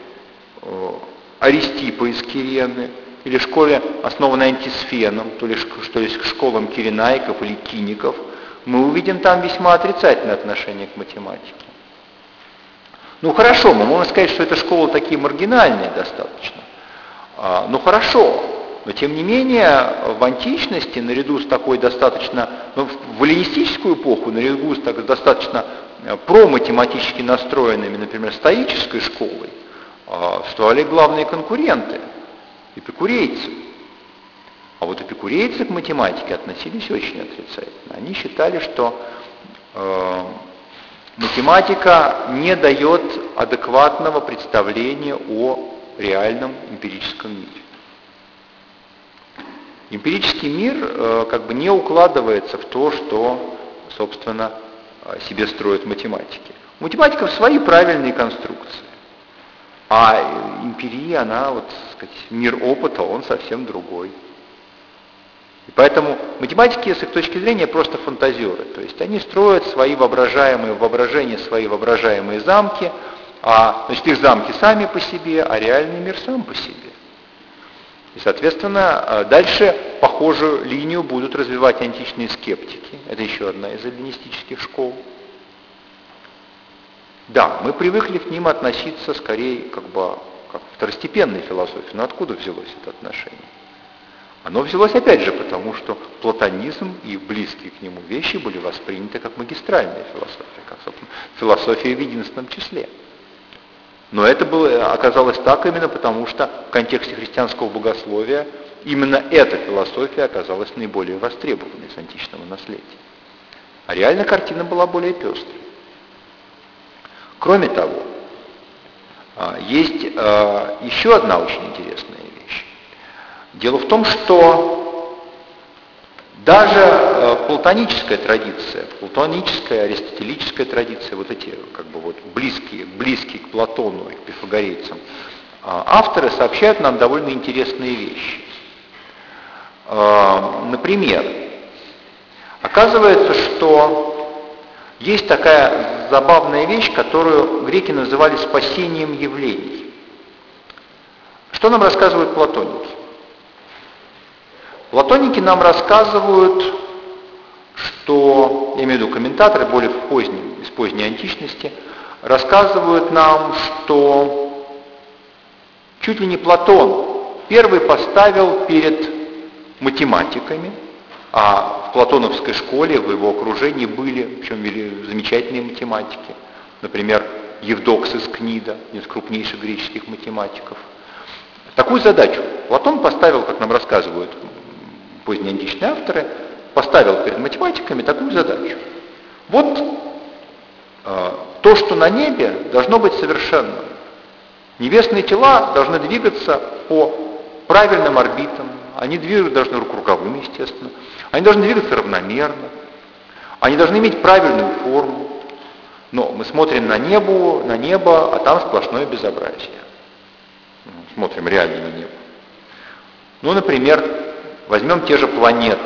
Аристипа из Кирены, или школе, основанной Антисфеном, то есть к школам киренаиков или киников, мы увидим там весьма отрицательное отношение к математике. Ну хорошо, мы можем сказать, что это школы такие маргинальные достаточно. Ну хорошо, но тем не менее в античности, наряду с такой достаточно, в эллинистическую эпоху, наряду с достаточно проматематически настроенными, например, стоической школой, существовали главные конкуренты – эпикурейцы. А вот эпикурейцы к математике относились очень отрицательно. Они считали, что математика не дает адекватного представления о реальном эмпирическом мире. Эмпирический мир как бы не укладывается в то, что, собственно, себе строят математики. У математиков свои правильные конструкции. А эмпирия, она, вот, так сказать, мир опыта, он совсем другой. И поэтому математики, с их точки зрения, просто фантазеры. То есть они строят свои свои воображаемые замки, значит, их замки сами по себе, а реальный мир сам по себе. И, соответственно, дальше похожую линию будут развивать античные скептики. Это еще одна из эллинистических школ. Да, мы привыкли к ним относиться скорее как второстепенной философии. Но откуда взялось это отношение? Оно взялось опять же потому, что платонизм и близкие к нему вещи были восприняты как магистральная философия, как, собственно, философия в единственном числе. Но это оказалось так именно потому, что в контексте христианского богословия именно эта философия оказалась наиболее востребованной из античного наследия. А реально картина была более пестрой. Кроме того, есть еще одна очень интересная вещь. Дело в том, что даже платоническая традиция, платоническая, аристотелическая традиция, вот эти близкие к Платону и к пифагорейцам, авторы сообщают нам довольно интересные вещи. Например, оказывается, что есть такая забавная вещь, которую греки называли спасением явлений. Что нам рассказывают платоники? Платоники нам рассказывают, что, я имею в виду комментаторы более из поздней античности, рассказывают нам, что чуть ли не Платон первый поставил перед математиками, а в платоновской школе, в его окружении были, причем замечательные математики, например, Евдокс из Книда, один из крупнейших греческих математиков. Такую задачу Платон поставил, как нам рассказывают поздние античные авторы, поставил перед математиками такую задачу. Вот то, что на небе, должно быть совершенным. Небесные тела должны двигаться по правильным орбитам, они должны круговыми, естественно, они должны двигаться равномерно, они должны иметь правильную форму. Но мы смотрим на небо, а там сплошное безобразие. Смотрим реально на небо. Ну, например, возьмем те же планеты.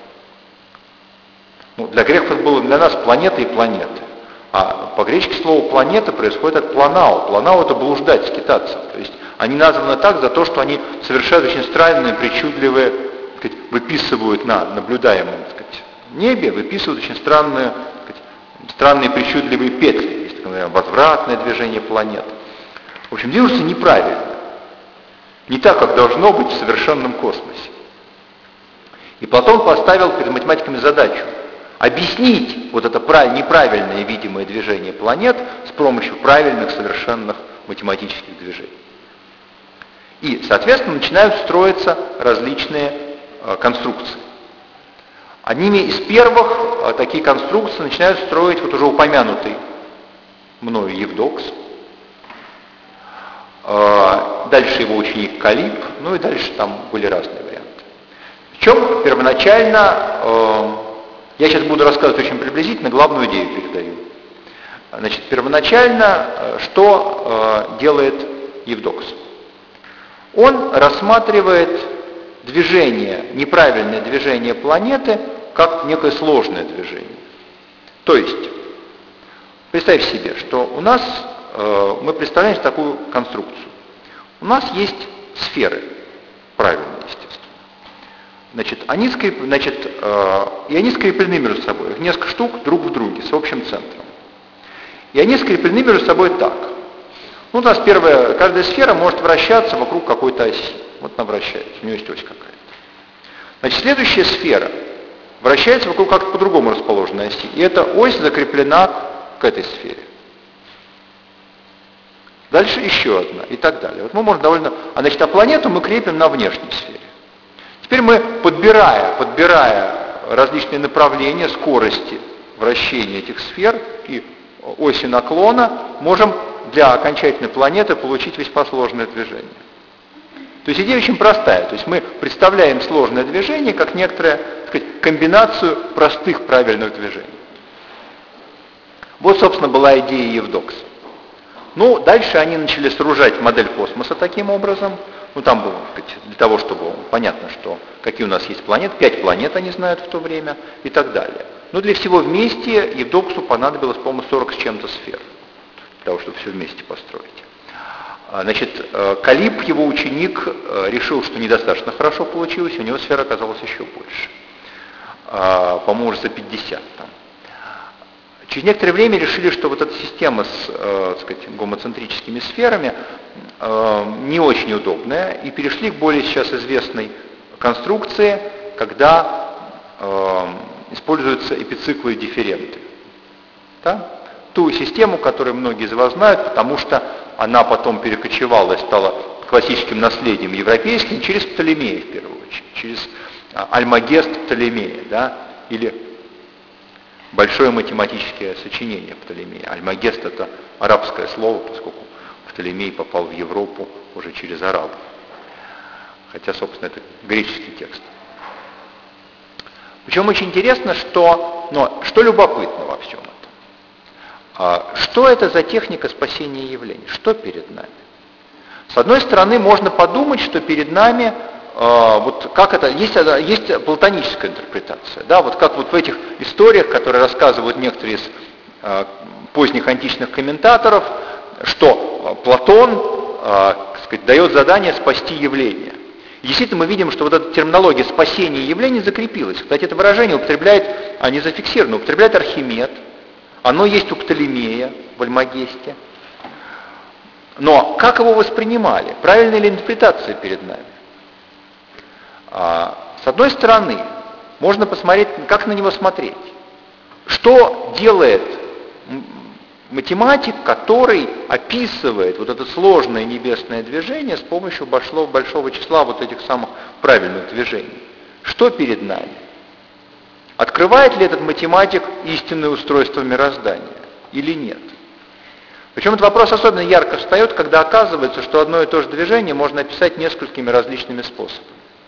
Для греков это было для нас планеты и планеты. А по-гречески слово «планета» происходит от «планау». «Планау» — это блуждать, скитаться. То есть они названы так за то, что они совершают очень странные, причудливые, так сказать, выписывают на наблюдаемом, так сказать, небе, выписывают очень странные, так сказать, странные причудливые петли. Есть, например, возвратное движение планет. В общем, движутся неправильно. Не так, как должно быть в совершенном космосе. И Платон поставил перед математиками задачу. объяснить вот это неправильное видимое движение планет с помощью правильных, совершенных математических движений. И, соответственно, начинают строиться различные конструкции. Одними из первых такие конструкции начинают строить вот уже упомянутый мною Евдокс, дальше его ученик Калиб, ну и дальше там были разные варианты. Причем первоначально, я сейчас буду рассказывать очень приблизительно, главную идею передаю. Значит, первоначально, что делает Евдокс? Он рассматривает движение, неправильное движение планеты, как некое сложное движение. То есть, представь себе, что у нас, мы представляем такую конструкцию. У нас есть сферы, правильные, естественно. Значит, они скреплены между собой, их несколько штук друг в друге, с общим центром. И они скреплены между собой так. Ну, у нас каждая сфера может вращаться вокруг какой-то оси. Вот она вращается, у нее есть ось какая-то. Значит, следующая сфера вращается вокруг как-то по-другому расположенной оси. И эта ось закреплена к этой сфере. Дальше еще одна и так далее. Вот мы можем а планету мы крепим на внешней сфере. Теперь мы, подбирая различные направления скорости вращения этих сфер и оси наклона, можем для окончательной планеты получить весьма сложное движение. То есть идея очень простая. То есть мы представляем сложное движение как некоторую, так сказать, комбинацию простых правильных движений. Вот, собственно, была идея Евдокса. Ну, дальше они начали сооружать модель космоса таким образом. Ну, там было, так сказать, для того, чтобы понятно, что какие у нас есть планеты, 5 планет они знают в то время и так далее. Но для всего вместе Евдоксу понадобилось, по-моему, 40 с чем-то сфер, для того, чтобы все вместе построить. Значит, Калиб, его ученик, решил, что недостаточно хорошо получилось, у него сфер оказалось еще больше. По-моему, уже за 50 там. Через некоторое время решили, что вот эта система с, так сказать, гомоцентрическими сферами не очень удобная, и перешли к более сейчас известной конструкции, когда используются эпициклы и дифференты. Да? Ту систему, которую многие из вас знают, потому что она потом перекочевала и стала классическим наследием европейским через Птолемея, в первую очередь, через Альмагест Птолемея, да? Или большое математическое сочинение Птолемея. Альмагест — это арабское слово, поскольку Птолемей попал в Европу уже через арабов. Хотя, собственно, это греческий текст. Причем очень интересно, что любопытно во всем этом. Что это за техника спасения явлений? Что перед нами? С одной стороны, можно подумать, что перед нами вот как это, есть платоническая интерпретация, да, вот как вот в этих историях, которые рассказывают некоторые из поздних античных комментаторов, что Платон, так сказать, дает задание спасти явление. И действительно мы видим, что вот эта терминология спасения явлений закрепилась. Кстати, это выражение употребляет, не зафиксировано, употребляет Архимед, оно есть у Птолемея в Альмагесте. Но как его воспринимали? Правильная ли интерпретация перед нами? С одной стороны, можно посмотреть, как на него смотреть. Что делает математик, который описывает вот это сложное небесное движение с помощью большого числа вот этих самых правильных движений? Что перед нами? Открывает ли этот математик истинное устройство мироздания или нет? Причем этот вопрос особенно ярко встает, когда оказывается, что одно и то же движение можно описать несколькими различными способами.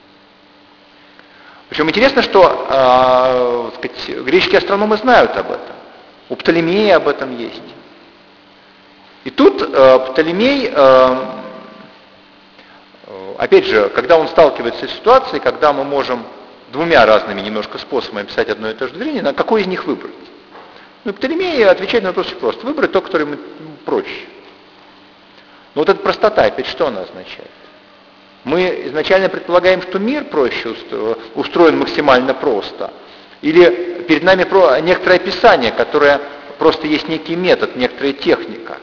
Причем интересно, что сказать, греческие астрономы знают об этом. У Птолемея об этом есть. И тут Птолемей, опять же, когда он сталкивается с ситуацией, когда мы можем двумя разными немножко способами описать одно и то же движение, на какой из них выбрать? Ну, Птолемей отвечает на вопрос очень просто. Выбрать то, которое ему проще. Но вот эта простота, опять что она означает? Мы изначально предполагаем, что мир проще устроен максимально просто. Или перед нами некоторое описание, которое просто есть некий метод, некоторая техника.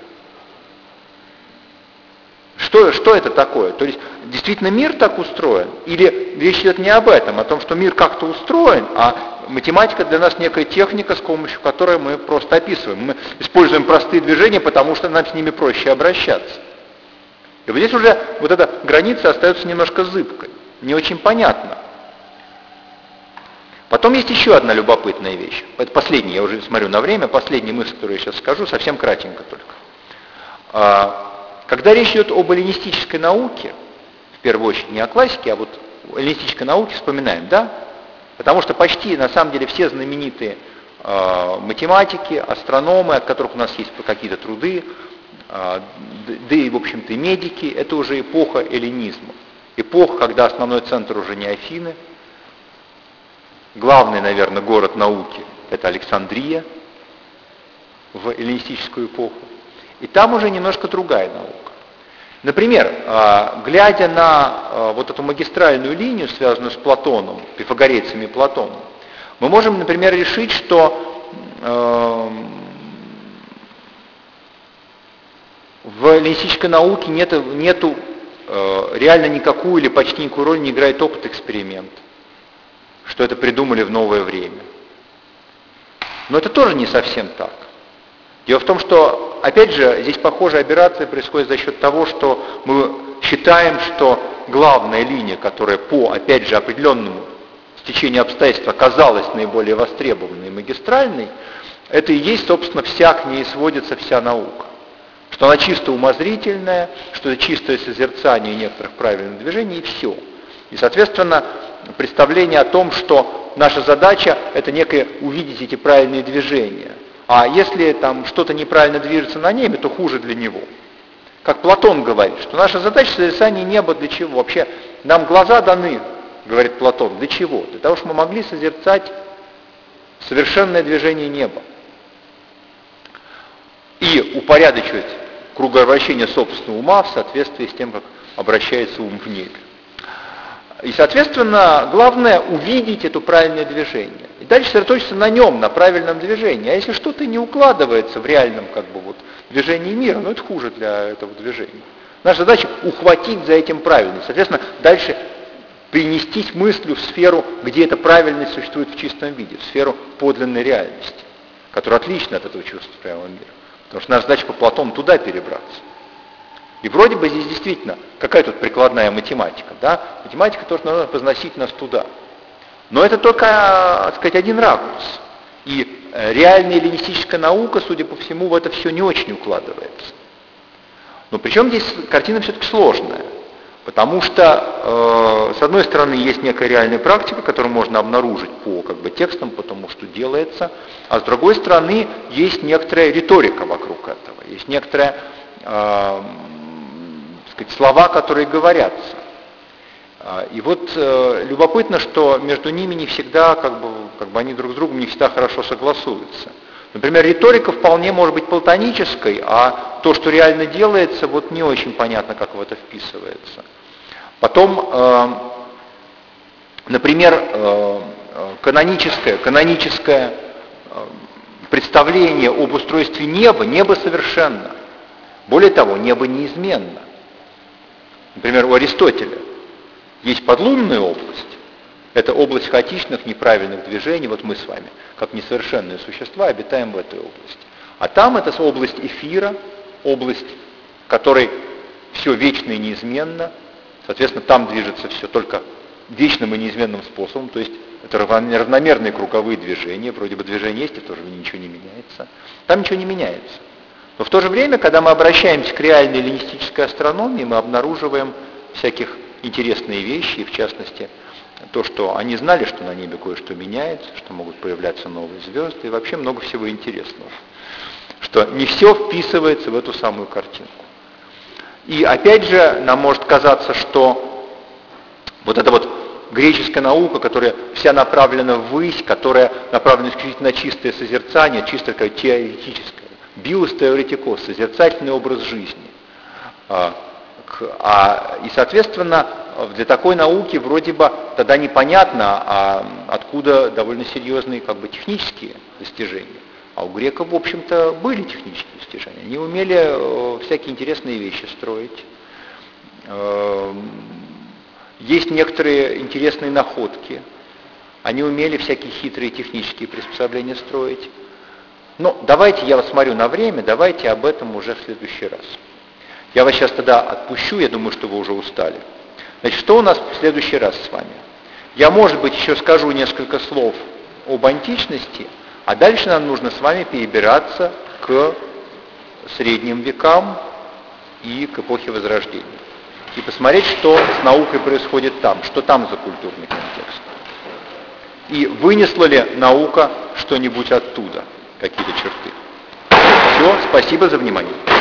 Что это такое? То есть действительно мир так устроен? Или речь идет не об этом, а о том, что мир как-то устроен, а математика для нас некая техника, с помощью которой мы просто описываем. Мы используем простые движения, потому что нам с ними проще обращаться. И вот здесь уже вот эта граница остается немножко зыбкой, не очень понятно. Потом есть еще одна любопытная вещь. Это последняя, я уже смотрю на время, последняя мысль, которую я сейчас скажу, совсем кратенько только. Когда речь идет об эллинистической науке, в первую очередь не о классике, а вот о эллинистической науке вспоминаем, да? Потому что почти, на самом деле, все знаменитые математики, астрономы, от которых у нас есть какие-то труды, да и, в общем-то, и медики, это уже эпоха эллинизма. Эпоха, когда основной центр уже не Афины. Главный, наверное, город науки – это Александрия в эллинистическую эпоху. И там уже немножко другая наука. Например, глядя на вот эту магистральную линию, связанную с Платоном, пифагорейцами и Платоном, мы можем, например, решить, что в эллинистической науке нету реально никакую или почти никакую роль не играет опыт эксперимента, что это придумали в новое время. Но это тоже не совсем так. Дело в том, что, опять же, здесь похожая операция происходит за счет того, что мы считаем, что главная линия, которая по, опять же, определенному стечению обстоятельств оказалась наиболее востребованной и магистральной, это и есть, собственно, к ней сводится вся наука. Что она чисто умозрительная, что это чистое созерцание некоторых правильных движений, и все. И, соответственно, представление о том, что наша задача – это некое увидеть эти правильные движения. А если там что-то неправильно движется на небе, то хуже для него. Как Платон говорит, что наша задача – созерцание неба для чего? Вообще, нам глаза даны, говорит Платон, для чего? Для того, чтобы мы могли созерцать совершенное движение неба. И упорядочивать кругообращение собственного ума в соответствии с тем, как обращается ум в небе. И, соответственно, главное увидеть это правильное движение. И дальше сосредоточиться на нем, на правильном движении. А если что-то не укладывается в реальном движении мира, это хуже для этого движения. Наша задача ухватить за этим правильность. Соответственно, дальше перенестись мыслью в сферу, где эта правильность существует в чистом виде, в сферу подлинной реальности, которая отлична от этого чувства прямого мира. Потому что наша задача по Платону туда перебраться. И вроде бы здесь действительно, какая тут прикладная математика, да? Математика тоже нужно позносить нас туда. Но это только, так сказать, один ракурс. И реальная эллинистическая наука, судя по всему, в это все не очень укладывается. Но причем здесь картина все-таки сложная. Потому что, с одной стороны, есть некая реальная практика, которую можно обнаружить по текстам, по тому, что делается, а с другой стороны, есть некоторая риторика вокруг этого, есть некоторая, слова, которые говорятся. И вот любопытно, что между ними не всегда, они друг с другом не всегда хорошо согласуются. Например, риторика вполне может быть платонической, а то, что реально делается, не очень понятно, как в это вписывается. Потом, например, каноническое представление об устройстве неба, небо совершенно. Более того, небо неизменно. Например, у Аристотеля есть подлунная область. Это область хаотичных, неправильных движений. Вот мы с вами, как несовершенные существа, обитаем в этой области. А там это область эфира, область, в которой все вечно и неизменно. Соответственно, там движется все только вечным и неизменным способом. То есть это равномерные круговые движения. Вроде бы движение есть, и тоже ничего не меняется. Там ничего не меняется. Но в то же время, когда мы обращаемся к реальной эллинистической астрономии, мы обнаруживаем всяких интересные вещи, и в частности, то, что они знали, что на небе кое-что меняется, что могут появляться новые звезды, и вообще много всего интересного. Что не все вписывается в эту самую картинку. И опять же, нам может казаться, что вот эта греческая наука, которая вся направлена ввысь, которая направлена исключительно на чистое созерцание, чисто такое теоретическое, биос теоретикос, созерцательный образ жизни. И, соответственно, для такой науки вроде бы тогда непонятно, откуда довольно серьезные технические достижения. А у греков, в общем-то, были технические достижения. Они умели всякие интересные вещи строить. Есть некоторые интересные находки. Они умели всякие хитрые технические приспособления строить. Но давайте, я вас смотрю на время, давайте об этом уже в следующий раз. Я вас сейчас тогда отпущу, я думаю, что вы уже устали. Значит, что у нас в следующий раз с вами? Я, может быть, еще скажу несколько слов об античности, а дальше нам нужно с вами перебираться к средним векам и к эпохе Возрождения. И посмотреть, что с наукой происходит там, что там за культурный контекст. И вынесла ли наука что-нибудь оттуда, какие-то черты. Все, спасибо за внимание.